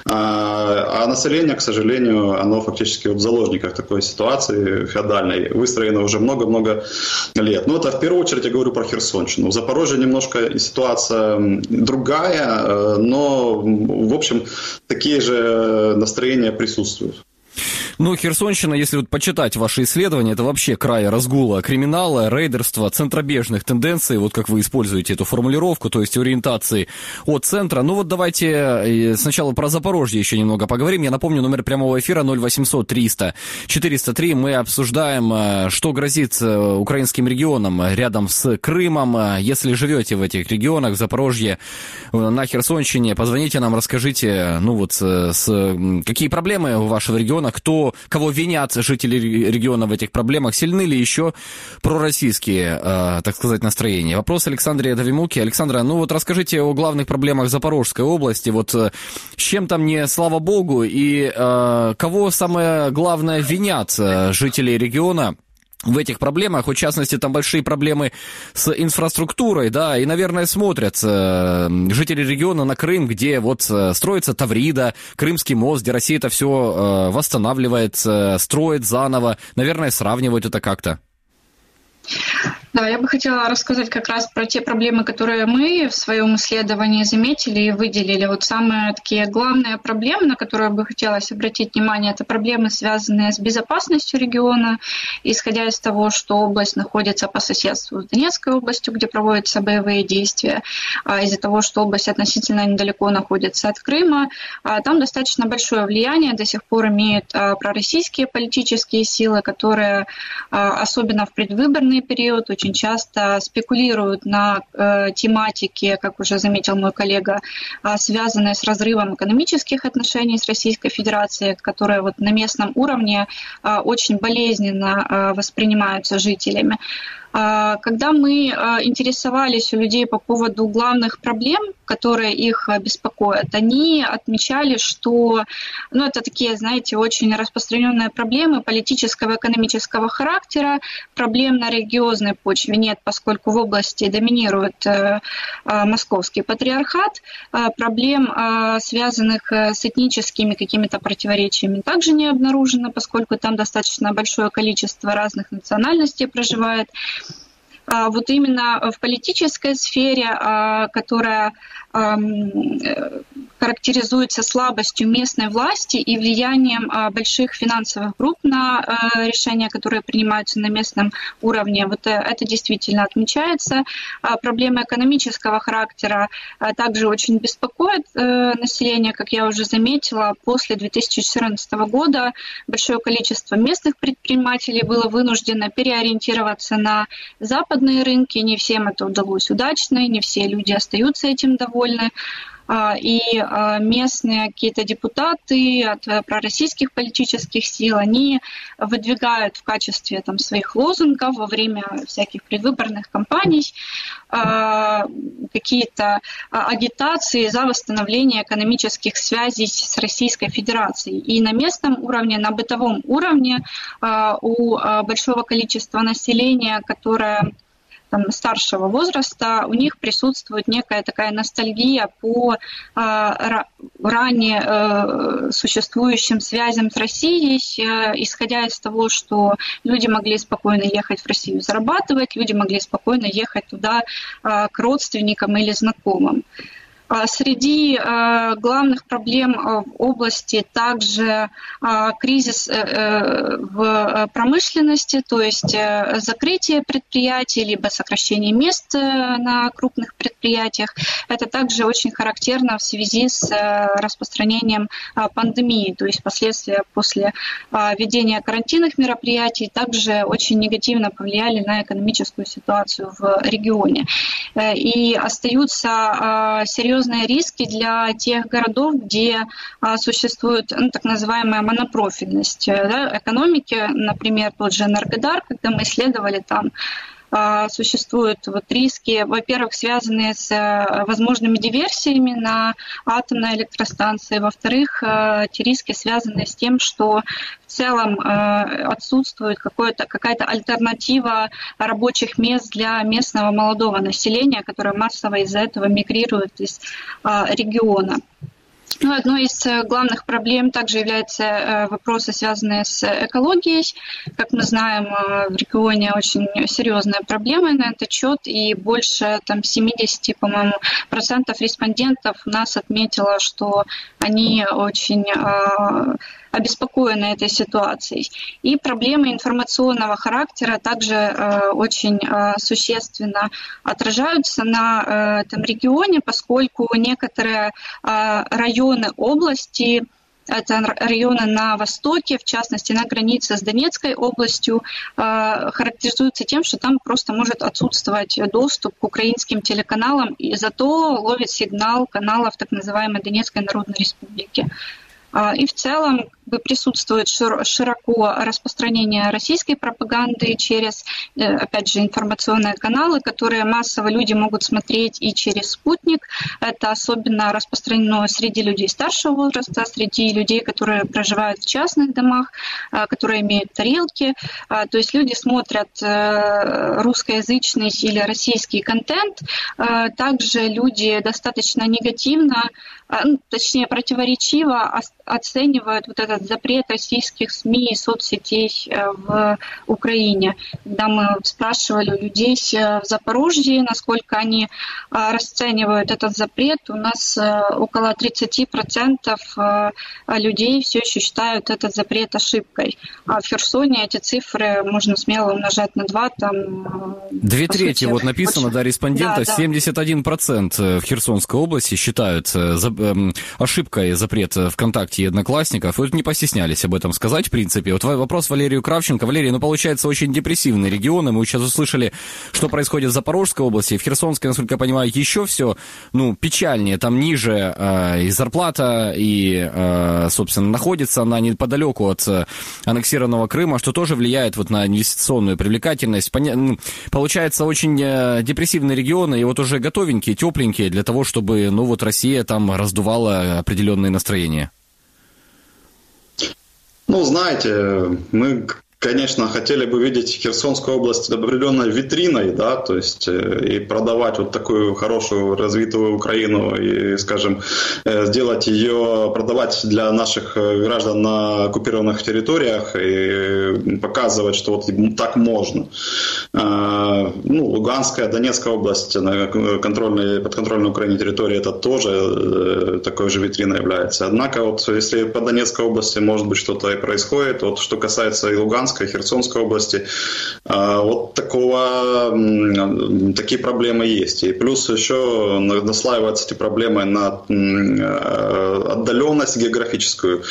А население, к сожалению, оно фактически в заложниках такой ситуации феодальной выстроено уже много-много лет. Ну, это в первую очередь я говорю про Херсонщину. В Запорожье немножко ситуация другая, но, в общем, такие же настроения присутствуют. Ну, Херсонщина, если вот почитать ваши исследования, это вообще край разгула криминала, рейдерства, центробежных тенденций, вот как вы используете эту формулировку, то есть ориентации от центра. Ну вот давайте сначала про Запорожье еще немного поговорим. Я напомню, номер прямого эфира ноль восемьсот триста четыреста три. Мы обсуждаем, что грозит украинским регионам рядом с Крымом. Если живете в этих регионах, в Запорожье, на Херсонщине, позвоните нам, расскажите, ну вот, с, какие проблемы у вашего региона, кто кого винят жители региона в этих проблемах, сильны ли еще пророссийские, э, так сказать, настроения? Вопрос Александре Довимуке. Александра, ну вот расскажите о главных проблемах Запорожской области, вот э, с чем там не слава богу, и э, кого самое главное винят э, жители региона в этих проблемах, в частности, там большие проблемы с инфраструктурой, да, и, наверное, смотрят э, жители региона на Крым, где вот э, строится Таврида, Крымский мост, где Россия это все э, восстанавливает, э, строит заново, наверное, сравнивают это как-то. Да, я бы хотела рассказать как раз про те проблемы, которые мы в своем исследовании заметили и выделили. Вот самые такие главные проблемы, на которые бы хотелось обратить внимание, это проблемы, связанные с безопасностью региона, исходя из того, что область находится по соседству с Донецкой областью, где проводятся боевые действия, а из-за того, что область относительно недалеко находится от Крыма, там достаточно большое влияние до сих пор имеют пророссийские политические силы, которые, особенно в предвыборный период, очень часто спекулируют на э, тематике, как уже заметил мой коллега, э, связанные с разрывом экономических отношений с Российской Федерацией, которые вот на местном уровне э, очень болезненно э, воспринимаются жителями. Когда мы интересовались у людей по поводу главных проблем, которые их беспокоят, они отмечали, что ну, это такие, знаете, очень распространенные проблемы политического и экономического характера, проблем на религиозной почве нет, поскольку в области доминирует московский патриархат, проблем, связанных с этническими какими-то противоречиями, также не обнаружено, поскольку там достаточно большое количество разных национальностей проживает. Вот именно в политической сфере, которая характеризуется слабостью местной власти и влиянием больших финансовых групп на решения, которые принимаются на местном уровне. Вот это действительно отмечается. Проблемы экономического характера также очень беспокоят население, как я уже заметила. После две тысячи четырнадцатого года большое количество местных предпринимателей было вынуждено переориентироваться на западные рынки. Не всем это удалось удачно, не все люди остаются этим довольны. И местные какие-то депутаты от пророссийских политических сил, они выдвигают в качестве там, своих лозунгов во время всяких предвыборных кампаний какие-то агитации за восстановление экономических связей с Российской Федерацией. И на местном уровне, на бытовом уровне у большого количества населения, которое там, старшего возраста, у них присутствует некая такая ностальгия по а, ранее а, существующим связям с Россией, а, исходя из того, что люди могли спокойно ехать в Россию зарабатывать, люди могли спокойно ехать туда а, к родственникам или знакомым. Среди главных проблем в области также кризис в промышленности, то есть закрытие предприятий, либо сокращение мест на крупных предприятиях. Это также очень характерно в связи с распространением пандемии, то есть последствия после введения карантинных мероприятий также очень негативно повлияли на экономическую ситуацию в регионе. И остаются серьезные риски для тех городов, где а, существует ну, так называемая монопрофильность да, экономики, например, тот же Энергодар, когда мы исследовали там, а, существуют вот, риски, во-первых, связанные с а, возможными диверсиями на атомной электростанции, во-вторых, а, те риски связаны с тем, что в целом э, отсутствует какая-то альтернатива рабочих мест для местного молодого населения, которое массово из-за этого мигрирует из э, региона. Ну, одной из главных проблем также являются вопросы, связанные с экологией. Как мы знаем, в регионе очень серьезные проблемы на этот счет, и больше там, семьдесят, по-моему, процентов респондентов у нас отметило, что они очень обеспокоены этой ситуацией. И проблемы информационного характера также э, очень э, существенно отражаются на э, этом регионе, поскольку некоторые э, районы области, это районы на востоке, в частности на границе с Донецкой областью, э, характеризуются тем, что там просто может отсутствовать доступ к украинским телеканалам, и зато ловит сигнал каналов так называемой Донецкой Народной Республики. И в целом присутствует широко распространение российской пропаганды через, опять же, информационные каналы, которые массово люди могут смотреть и через спутник. Это особенно распространено среди людей старшего возраста, среди людей, которые проживают в частных домах, которые имеют тарелки. То есть люди смотрят русскоязычный или российский контент. Также люди достаточно негативно, точнее противоречиво оценивают вот этот запрет российских СМИ и соцсетей в Украине. Когда мы спрашивали у людей в Запорожье, насколько они расценивают этот запрет, у нас около тридцать процентов людей все еще считают этот запрет ошибкой. А в Херсоне эти цифры можно смело умножать на два. Там, Две трети, вот написано, очень... да, респондента, да, семьдесят один процент в Херсонской области считают ошибкой запрет ВКонтакте и Одноклассников. И вот мне постеснялись об этом сказать, в принципе. Вот вопрос Валерию Кравченко. Валерий, ну, получается, очень депрессивный регион, и мы сейчас услышали, что происходит в Запорожской области, в Херсонской, насколько я понимаю, еще все, ну, печальнее, там ниже э, и зарплата, и, э, собственно, находится она неподалеку от э, аннексированного Крыма, что тоже влияет вот на инвестиционную привлекательность. Поня... Получается, очень э, депрессивные регионы, и вот уже готовенькие, тепленькие для того, чтобы, ну, вот Россия там раздувала определенные настроения. Ну, знаете, мы, конечно, хотели бы видеть Херсонскую область определенной витриной, да, то есть и продавать вот такую хорошую развитую Украину и, скажем, сделать ее, продавать для наших граждан на оккупированных территориях и показывать, что вот так можно. Ну, Луганская, Донецкая область, контрольные, подконтрольной Украине территории, это тоже такой же витриной является. Однако, вот если по Донецкой области, может быть, что-то и происходит, вот что касается и Луганской, Херсонской области, вот такого, такие проблемы есть. И плюс еще наслаиваются эти проблемы на отдаленность географическую,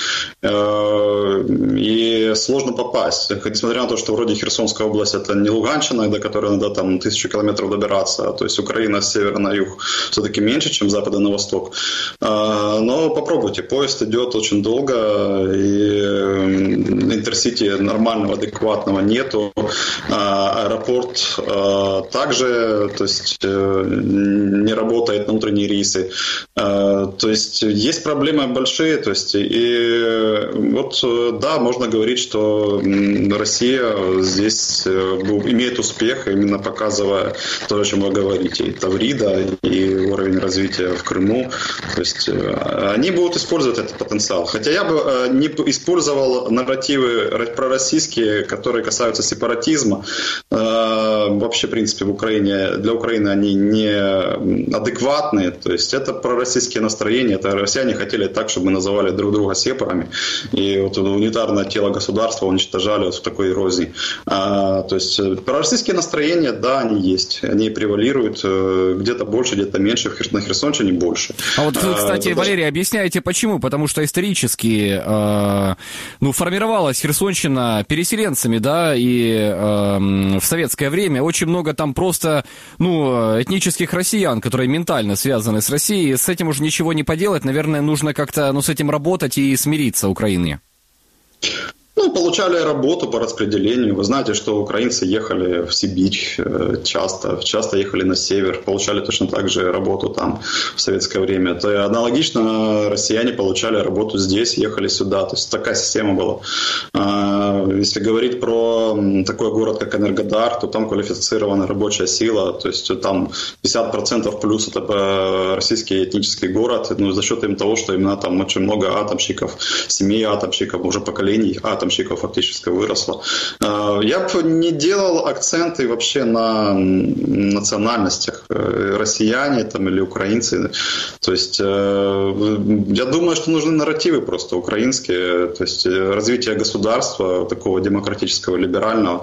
и сложно попасть. Несмотря на то, что вроде Херсонская область это не Луганщина, до которой надо там тысячу километров добираться, то есть Украина с севера на юг все-таки меньше, чем с запада на восток. Но попробуйте, поезд идет очень долго, и интерсити нормального, адекватного нету. Аэропорт также, то есть, не работает на утренние рейсы. То есть есть проблемы большие, то есть, и вот да, можно говорить, что Россия здесь имеет успех, именно показывая то, о чем вы говорите, и Таврида, и уровень развития в Крыму. То есть они будут использовать этот потенциал. Хотя я бы не использовал нарративы пророссийские, которые касаются сепаратизма. Вообще, в принципе, в Украине, для Украины они не адекватные. То есть это пророссийские настроения. Это россияне хотели так, чтобы мы называли друг друга сепарами. И вот унитарное тело государства уничтожали вот в такой эрозии. А, то есть пророссийские настроения, да, они есть. Они превалируют где-то больше, где-то меньше. На Херсонщине больше. А вот вы, кстати, а, Валерий, объясняете, почему? Потому что исторически э, ну, формировалась Херсонщина переселенцами, да, и э, в советское время очень много там просто, ну, этнических россиян, которые ментально связаны с Россией. С этим уже ничего не поделать. Наверное, нужно как-то, ну, с этим работать и смириться Украине. Ну, получали работу по распределению. Вы знаете, что украинцы ехали в Сибирь часто, часто ехали на север, получали точно так же работу там в советское время. То аналогично россияне получали работу здесь, ехали сюда. То есть такая система была. Если говорить про такой город, как Энергодар, то там квалифицированная рабочая сила. То есть там пятьдесят процентов плюс это российский этнический город. Ну, за счет того, что именно там очень много атомщиков, семей атомщиков, уже поколений атомщиков фактически выросло. Я бы не делал акценты вообще на национальностях, россияне там, или украинцы. То есть я думаю, что нужны нарративы просто украинские, то есть развитие государства такого демократического, либерального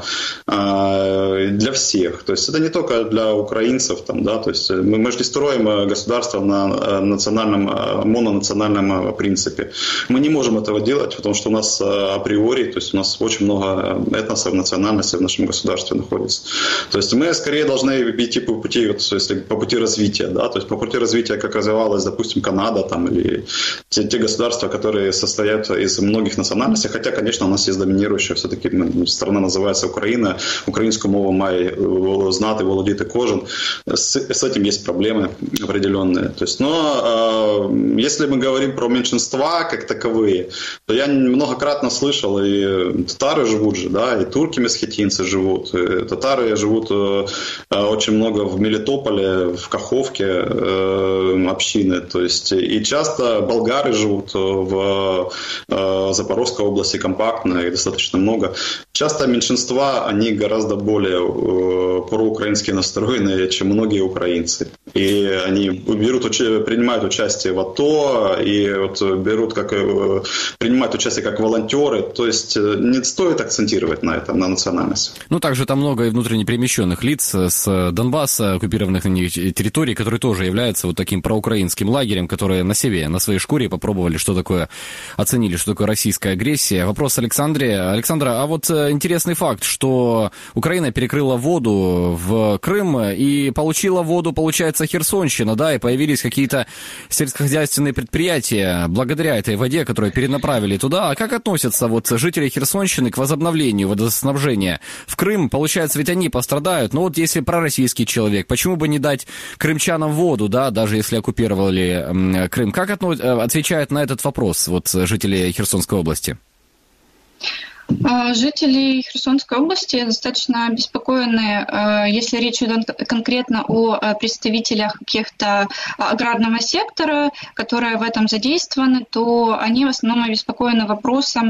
для всех. То есть это не только для украинцев, там, да, то есть мы, мы же не строим государство на национальном, мононациональном принципе. Мы не можем этого делать, потому что у нас априори, то есть у нас очень много этносов, национальностей в нашем государстве находится. То есть мы скорее должны идти по пути, вот, если по пути развития, да, то есть по пути развития, как развивалась, допустим, Канада там, или те, те государства, которые состоят из многих национальностей, хотя, конечно, у нас есть доминирующая все-таки страна, называется Украина, украинскую мову має знати, володіти кожен. С, с этим есть проблемы определенные. То есть, но э, если мы говорим про меньшинства как таковые, то я многократно слышал, и татары живут же, да, и турки месхетинцы живут, и татары живут э, очень много в Мелитополе, в Каховке э, общины, то есть и часто болгары живут в э, Запорожской области компактно, их достаточно много. Часто меньшинства, они гораздо более э, проукраински настроенные, чем многие украинцы. И они берут, принимают участие в АТО, и вот берут как, принимают участие как волонтеры. То есть не стоит акцентировать на этом, на национальности. Ну, также там много и внутренне перемещенных лиц с Донбасса, оккупированных на них территорий, которые тоже являются вот таким проукраинским лагерем, которые на себе, на своей шкуре попробовали, что такое, оценили, что такое российская агрессия. Вопрос Александре. Александра, а вот интересный факт, что Украина перекрыла воду в Крым и получила воду, получается, Херсонщина, да, и появились какие-то сельскохозяйственные предприятия благодаря этой воде, которую перенаправили туда. А как относятся вот жители Херсонщины к возобновлению водоснабжения в Крым? Получается, ведь они пострадают. Но вот если пророссийский человек, почему бы не дать крымчанам воду, да, даже если оккупировали Крым? Как отвечают на этот вопрос вот жители Херсонской области? Жители Херсонской области достаточно обеспокоены, если речь идет конкретно о представителях каких-то аграрного сектора, которые в этом задействованы, то они в основном обеспокоены вопросом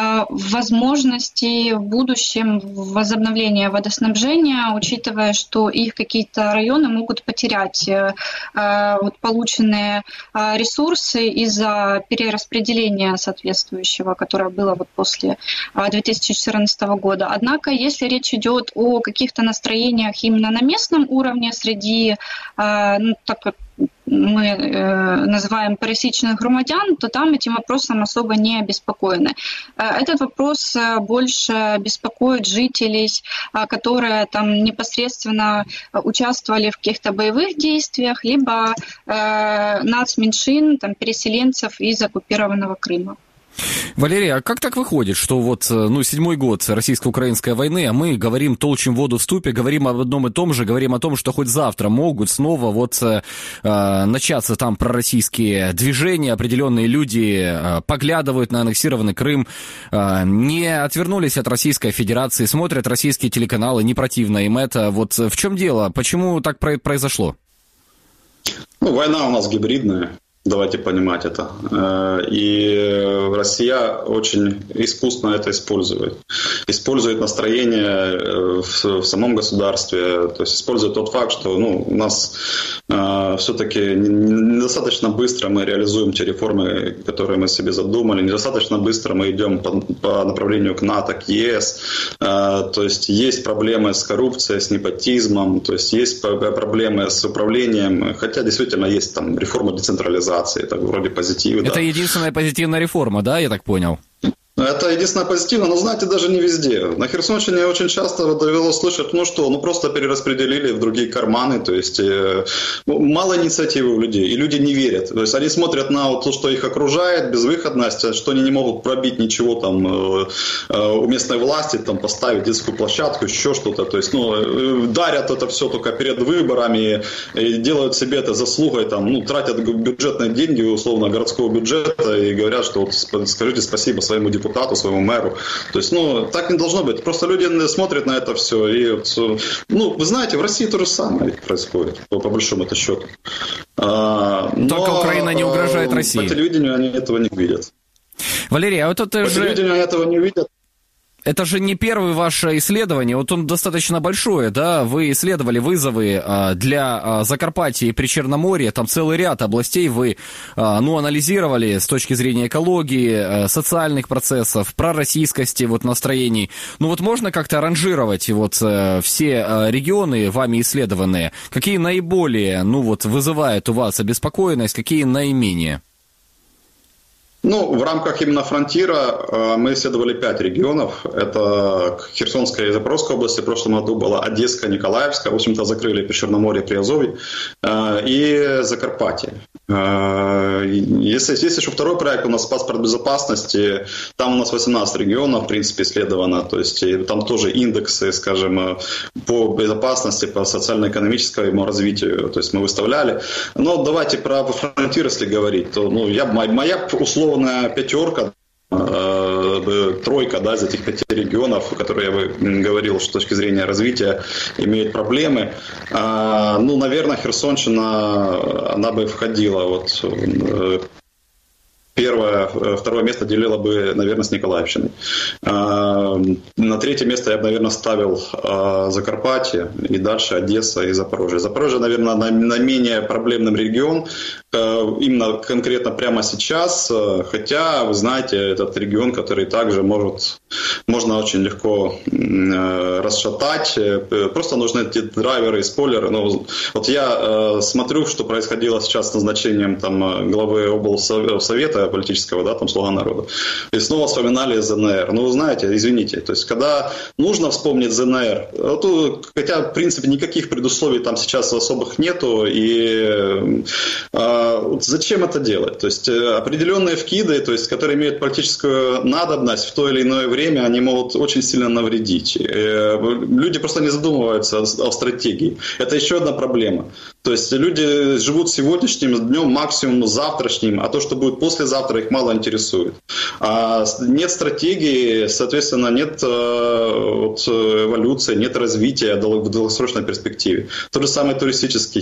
возможности в будущем возобновления водоснабжения, учитывая, что их какие-то районы могут потерять вот, полученные ресурсы из-за перераспределения соответствующего, которое было вот после две тысячи четырнадцатого года. Однако, если речь идет о каких-то настроениях именно на местном уровне среди, ну, так как мы называем пересечных громадян, то там этим вопросом особо не обеспокоены. Этот вопрос больше беспокоит жителей, которые там непосредственно участвовали в каких-то боевых действиях, либо нацменьшин, там, переселенцев из оккупированного Крыма. Валерий, а как так выходит, что вот, ну, седьмой год российско-украинской войны, а мы говорим, толчем воду в ступе, говорим об одном и том же, говорим о том, что хоть завтра могут снова вот э, начаться там пророссийские движения, определенные люди э, поглядывают на аннексированный Крым, э, не отвернулись от Российской Федерации, смотрят российские телеканалы, не противно им это. Вот в чем дело? Почему так произошло? Ну, война у нас гибридная. Давайте понимать это. И Россия очень искусно это использует. Использует настроение в самом государстве. То есть использует тот факт, что ну, у нас все-таки недостаточно быстро мы реализуем те реформы, которые мы себе задумали. Недостаточно быстро мы идем по, по направлению к НАТО, к ЕС. То есть есть проблемы с коррупцией, с непотизмом. То есть есть проблемы с управлением. Хотя действительно есть там реформа децентрализации. Это вроде позитивно. Это да. единственная позитивная реформа, да, я так понял? Это единственное позитивно, но, знаете, даже не везде. На Херсонщине очень часто довелось слышать, ну что, ну просто перераспределили в другие карманы, то есть э, мало инициативы у людей, и люди не верят. То есть они смотрят на вот то, что их окружает, безвыходность, что они не могут пробить ничего там э, э, у местной власти, там поставить детскую площадку, еще что-то. То есть, ну, э, дарят это все только перед выборами, и делают себе это заслугой, там, ну, тратят бюджетные деньги, условно, городского бюджета, и говорят, что вот скажите спасибо своему депутату, своему мэру. То есть, ну, так не должно быть. Просто люди смотрят на это все. И, ну, вы знаете, в России то же самое происходит, по, по большому-то счету. А, Только но, Украина не угрожает России. По телевидению они этого не видят. Валерий, а вот это по же... По телевидению они этого не видят. Это же не первое ваше исследование, вот он достаточно большое, да, вы исследовали вызовы для Закарпатья и Причерноморья, там целый ряд областей вы, ну, анализировали с точки зрения экологии, социальных процессов, пророссийскости, вот, настроений. Ну, вот можно как-то ранжировать вот все регионы, вами исследованные, какие наиболее, ну, вот, вызывают у вас обеспокоенность, какие наименее? Ну, в рамках именно фронтира мы исследовали пять регионов. Это Херсонская и Запорожская области в прошлом году была, Одесская, Николаевская, в общем-то, закрыли Причерноморье, Приазовье, и Закарпатье. Если есть еще второй проект, у нас паспорт безопасности, там у нас восемнадцать регионов, в принципе, исследовано, то есть там тоже индексы, скажем, по безопасности, по социально-экономическому развитию, то есть мы выставляли. Но давайте про фронтир, если говорить, то ну, я, моя условная пятерка, тройка, да, из этих пяти регионов, которые я бы говорил, что с точки зрения развития имеют проблемы. Ну, наверное, Херсонщина, она бы входила вот первое, второе место делило бы, наверное, с Николаевщиной. На третье место я бы, наверное, ставил Закарпатье и дальше Одесса и Запорожье. Запорожье, наверное, наименее проблемный регион, именно конкретно прямо сейчас, хотя, вы знаете, этот регион, который также может, можно очень легко расшатать, просто нужны эти драйверы и спойлеры. Ну, вот я смотрю, что происходило сейчас с назначением там, главы облсовета политического, да, там «Слуга народа», и снова вспоминали ЗНР. Ну, вы знаете, извините, то есть, когда нужно вспомнить ЗНР, то, хотя, в принципе, никаких предусловий там сейчас особых нету, и а, зачем это делать? То есть, определенные вкиды, то есть, которые имеют политическую надобность в то или иное время, они могут очень сильно навредить. Люди просто не задумываются о стратегии. Это еще одна проблема. То есть, люди живут сегодняшним днем, максимум завтрашним, а то, что будет послезавтра, их мало интересует. А нет стратегии, соответственно, нет вот, эволюции, нет развития в долгосрочной перспективе. Тот же самый туристический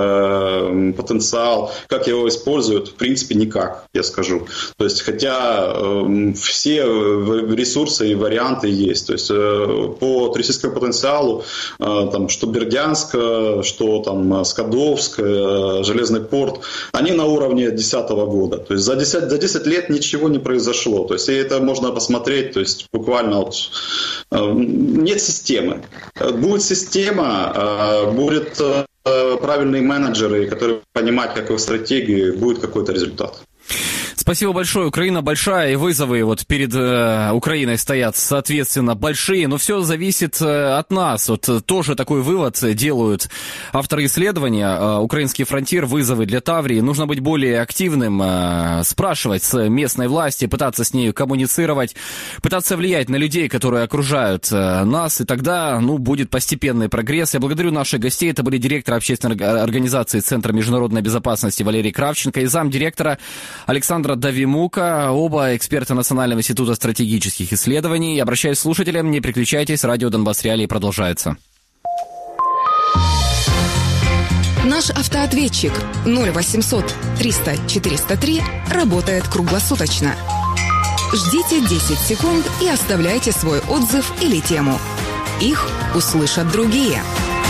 э, потенциал, как его используют, в принципе, никак, я скажу. То есть, хотя э, все ресурсы и варианты есть. То есть, э, по туристическому потенциалу, э, там, что Бердянск, что там, Скадовск, э, Железный порт, они на уровне две тысячи десятого года. То есть, за десять, за десять лет ничего не произошло. То есть, и это можно посмотреть, то есть, буквально вот, э, нет системы. Будет система, будет правильные менеджеры, которые понимают, как их стратегии, будет какой-то результат. Спасибо большое. Украина большая, и вызовы вот перед э, Украиной стоят, соответственно, большие, но все зависит э, от нас. Вот э, тоже такой вывод делают авторы исследования. Э, Украинский фронтир, вызовы для Таврии. Нужно быть более активным, э, спрашивать с местной власти, пытаться с нею коммуницировать, пытаться влиять на людей, которые окружают э, нас, и тогда, ну, будет постепенный прогресс. Я благодарю наших гостей. Это были директор общественной организации Центра международной безопасности Валерий Кравченко и замдиректора Александра Давимука, оба эксперта Национального института стратегических исследований. Обращаюсь к слушателям, не переключайтесь, радио Донбасс Реалии продолжается. Наш автоответчик ноль восемьсот триста четыреста три работает круглосуточно. Ждите десять секунд и оставляйте свой отзыв или тему. Их услышат другие.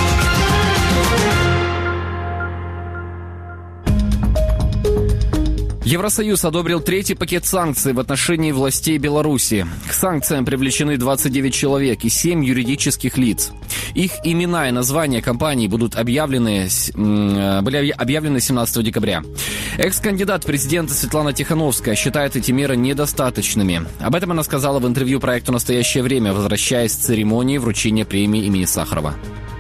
Евросоюз одобрил третий пакет санкций в отношении властей Беларуси. К санкциям привлечены двадцать девять человек и семь юридических лиц. Их имена и названия компаний будут объявлены, были объявлены семнадцатого декабря. Экс-кандидат в президенты Светлана Тихановская считает эти меры недостаточными. Об этом она сказала в интервью проекту «Настоящее время», возвращаясь с церемонии вручения премии имени Сахарова.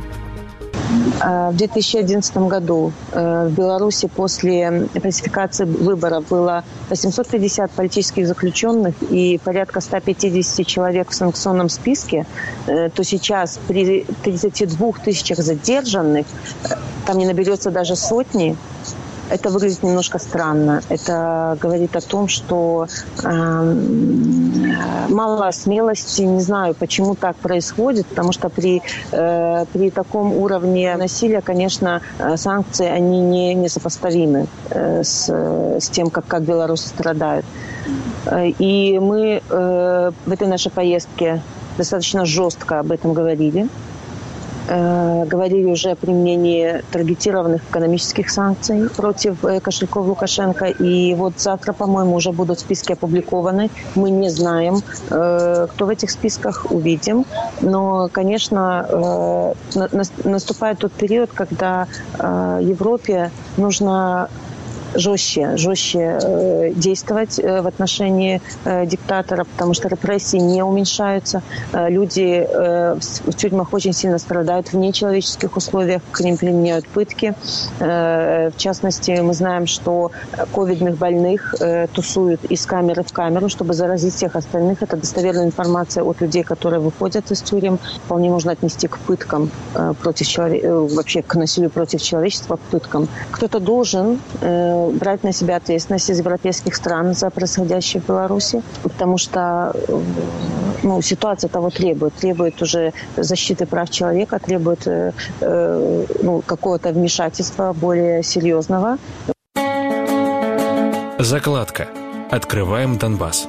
В две тысячи одиннадцатом году в Беларуси после фальсификации выборов было восемьсот пятьдесят политических заключенных и порядка ста пятидесяти человек в санкционном списке, то сейчас при тридцати двух тысячах задержанных там не наберется даже сотни. Это выглядит немножко странно. Это говорит о том, что э, мало смелости. Не знаю, почему так происходит, потому что при, э, при таком уровне насилия, конечно, санкции, они не, не сопоставимы э, с, с тем, как, как белорусы страдают. И мы э, в этой нашей поездке достаточно жестко об этом говорили. Говорили уже о применении таргетированных экономических санкций против кошельков Лукашенко. И вот завтра, по-моему, уже будут списки опубликованы. Мы не знаем, кто в этих списках, увидим. Но, конечно, наступает тот период, когда Европе нужно жестче, жестче э, действовать э, в отношении э, диктатора, потому что репрессии не уменьшаются. Э, люди э, в тюрьмах очень сильно страдают в нечеловеческих условиях, к ним применяют пытки. Э, в частности, мы знаем, что ковидных больных э, тусуют из камеры в камеру, чтобы заразить всех остальных. Это достоверная информация от людей, которые выходят из тюрем. Вполне можно отнести к пыткам э, против человека, э, вообще к насилию против человечества, к пыткам. Кто-то должен э, брать на себя ответственность из европейских стран за происходящее в Беларуси, потому что ну, ситуация того требует. Требует уже защиты прав человека, требует э, э, ну, какого-то вмешательства более серьезного. Закладка. Открываем Донбасс.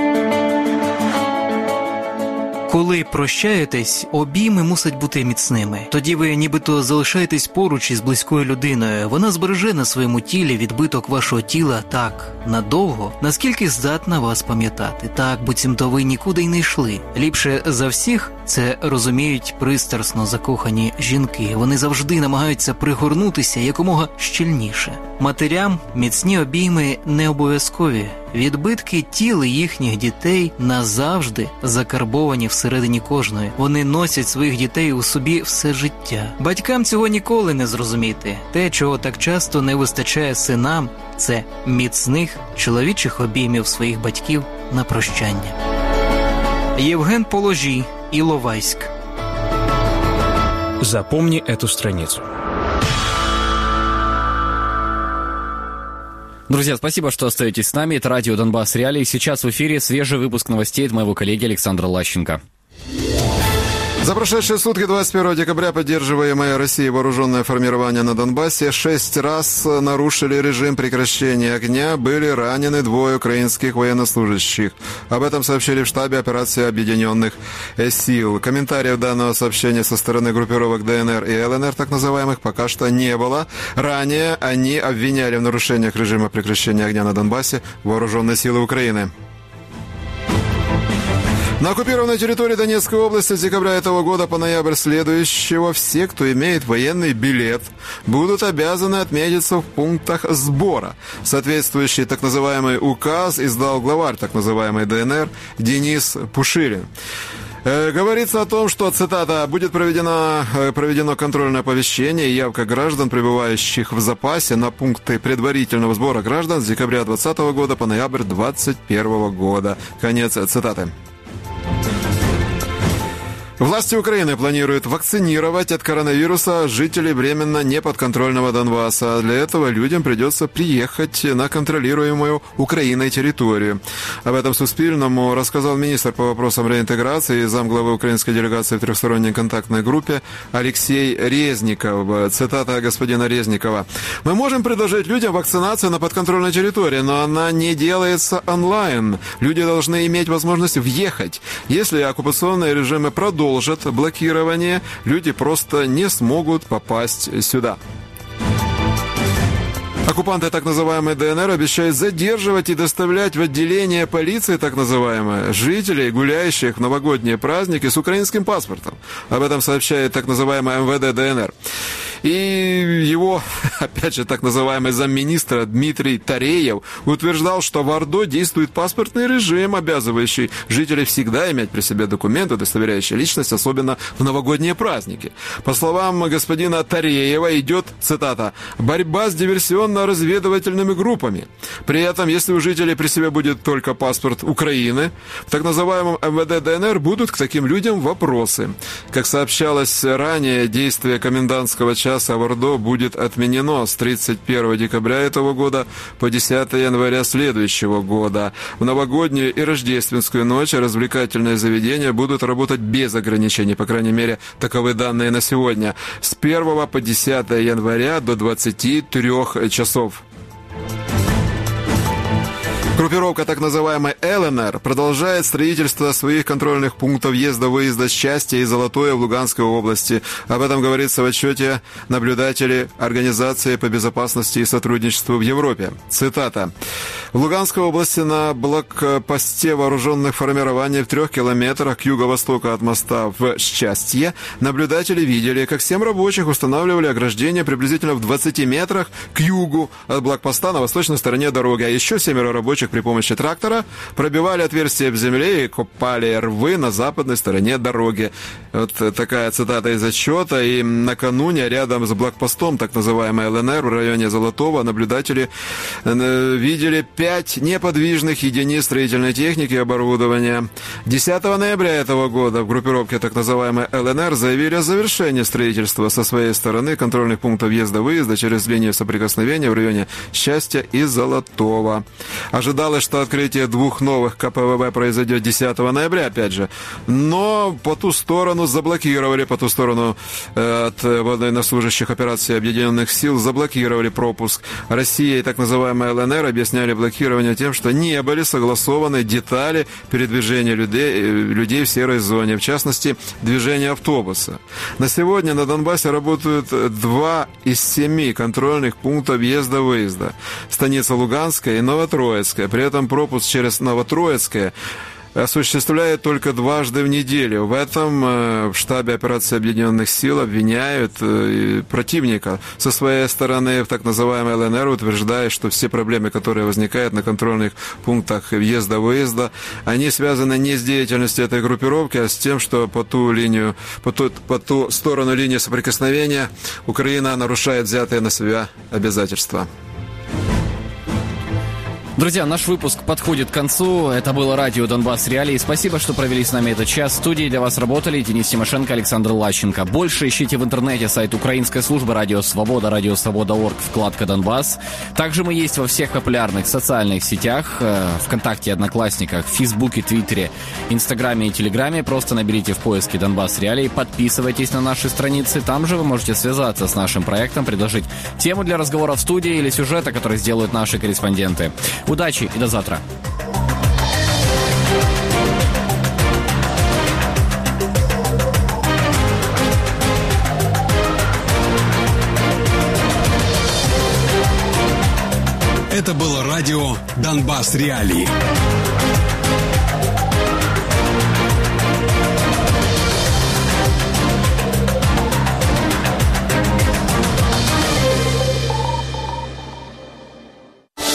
Коли прощаєтесь, обійми мусять бути міцними. Тоді ви нібито залишаєтесь поруч із близькою людиною. Вона збереже на своєму тілі відбиток вашого тіла так надовго, наскільки здатна вас пам'ятати. Так, буцімто ви нікуди й не йшли. Ліпше за всіх це розуміють пристрасно закохані жінки. Вони завжди намагаються пригорнутися якомога щільніше. Матерям міцні обійми не обов'язкові. Відбитки тіл їхніх дітей назавжди закарбовані всередині кожної. Вони носять своїх дітей у собі все життя. Батькам цього ніколи не зрозуміти. Те, чого так часто не вистачає синам, це міцних чоловічих обіймів своїх батьків на прощання. Євген Положій, Іловайськ. Запомни эту страницу. Друзья, спасибо, что остаетесь с нами. Это радио «Донбасс Реалии». Сейчас в эфире свежий выпуск новостей от моего коллеги Александра Лащенко. За прошедшие сутки двадцать первого декабря поддерживаемое Россией вооруженное формирование на Донбассе шесть раз нарушили режим прекращения огня, были ранены двое украинских военнослужащих. Об этом сообщили в штабе операции Объединенных сил. Комментариев данного сообщения со стороны группировок ДНР и ЛНР, так называемых, пока что не было. Ранее они обвиняли в нарушениях режима прекращения огня на Донбассе вооруженные силы Украины. На оккупированной территории Донецкой области с декабря этого года по ноябрь следующего все, кто имеет военный билет, будут обязаны отметиться в пунктах сбора. Соответствующий так называемый указ издал главарь так называемой ДНР Денис Пушилин. Говорится о том, что, цитата, будет проведено, проведено контрольное оповещение и явка граждан, пребывающих в запасе, на пункты предварительного сбора граждан с декабря двадцатого года по ноябрь двадцать первого года. Конец цитаты. Власти Украины планируют вакцинировать от коронавируса жителей временно неподконтрольного Донбасса. Для этого людям придется приехать на контролируемую Украиной территорию. Об этом Суспільному рассказал министр по вопросам реинтеграции и замглавы украинской делегации в трехсторонней контактной группе Алексей Резников. Цитата господина Резникова. «Мы можем предложить людям вакцинацию на подконтрольной территории, но она не делается онлайн. Люди должны иметь возможность въехать. Если оккупационные режимы продолжат блокирование, люди просто не смогут попасть сюда». Оккупанты так называемой ДНР обещают задерживать и доставлять в отделение полиции так называемые жителей, гуляющих в новогодние праздники с украинским паспортом. Об этом сообщает так называемая эм вэ дэ ДНР. И его, опять же, так называемый замминистра Дмитрий Тареев утверждал, что в Ордо действует паспортный режим, обязывающий жителей всегда иметь при себе документы, удостоверяющие личность, особенно в новогодние праздники. По словам господина Тареева, идет, цитата, «борьба с диверсионно-разведывательными группами». При этом, если у жителей при себе будет только паспорт Украины, в так называемом эм вэ дэ ДНР будут к таким людям вопросы. Как сообщалось ранее, действие комендантского часа в Ордо будет отменено с тридцать первого декабря этого года по десятого января следующего года. В новогоднюю и рождественскую ночь развлекательные заведения будут работать без ограничений, по крайней мере, таковы данные на сегодня, с первого по десятое января до двадцати трёх часов. Группировка так называемой эл эн эр продолжает строительство своих контрольных пунктов въезда-выезда Счастье и Золотое в Луганской области. Об этом говорится в отчете наблюдателей Организации по безопасности и сотрудничеству в Европе. Цитата. В Луганской области на блокпосте вооруженных формирований в трех километрах к юго-востоку от моста в Счастье наблюдатели видели, как семь рабочих устанавливали ограждение приблизительно в двадцати метрах к югу от блокпоста на восточной стороне дороги, а еще семеро рабочих при помощи трактора пробивали отверстия в земле и копали рвы на западной стороне дороги. Вот такая цитата из отчета. И накануне рядом с блокпостом, так называемой эл эн эр, в районе Золотого, наблюдатели видели пять неподвижных единиц строительной техники и оборудования. десятого ноября этого года в группировке так называемой эл эн эр заявили о завершении строительства со своей стороны контрольных пунктов въезда-выезда через линию соприкосновения в районе Счастья и Золотого. Ожидается ожидалось, что открытие двух новых ка пэ вэ вэ произойдет десятого ноября, опять же. Но по ту сторону заблокировали, по ту сторону э, от военнослужащих операций Объединенных сил заблокировали пропуск. Россия и так называемая эл эн эр объясняли блокирование тем, что не были согласованы детали передвижения людей, людей в серой зоне, в частности, движения автобуса. На сегодня на Донбассе работают два из семи контрольных пунктов въезда-выезда. Станица Луганская и Новотроицкая. При этом пропуск через Новотроицкое осуществляет только дважды в неделю. В этом э, в штабе операции Объединенных сил обвиняют э, противника. Со своей стороны, в так называемой эл эн эр утверждает, что все проблемы, которые возникают на контрольных пунктах въезда-выезда, они связаны не с деятельностью этой группировки, а с тем, что по ту линию, по ту, по ту сторону линии соприкосновения Украина нарушает взятые на себя обязательства. Друзья, наш выпуск подходит к концу. Это было радио «Донбасс Реалии». Спасибо, что провели с нами этот час. В студии для вас работали Денис Тимошенко, Александр Лащенко. Больше ищите в интернете сайт украинской службы «Радио Свобода», радио свобода точка орг, вкладка «Донбасс». Также мы есть во всех популярных социальных сетях. ВКонтакте, Одноклассниках, Фейсбуке, Твиттере, Инстаграме и Телеграме. Просто наберите в поиске «Донбасс Реалии». Подписывайтесь на наши страницы. Там же вы можете связаться с нашим проектом, предложить тему для разговора в студии или сюжета, который сделают наши корреспонденты. Удачи и до завтра. Это было радио «Донбасс Реалии».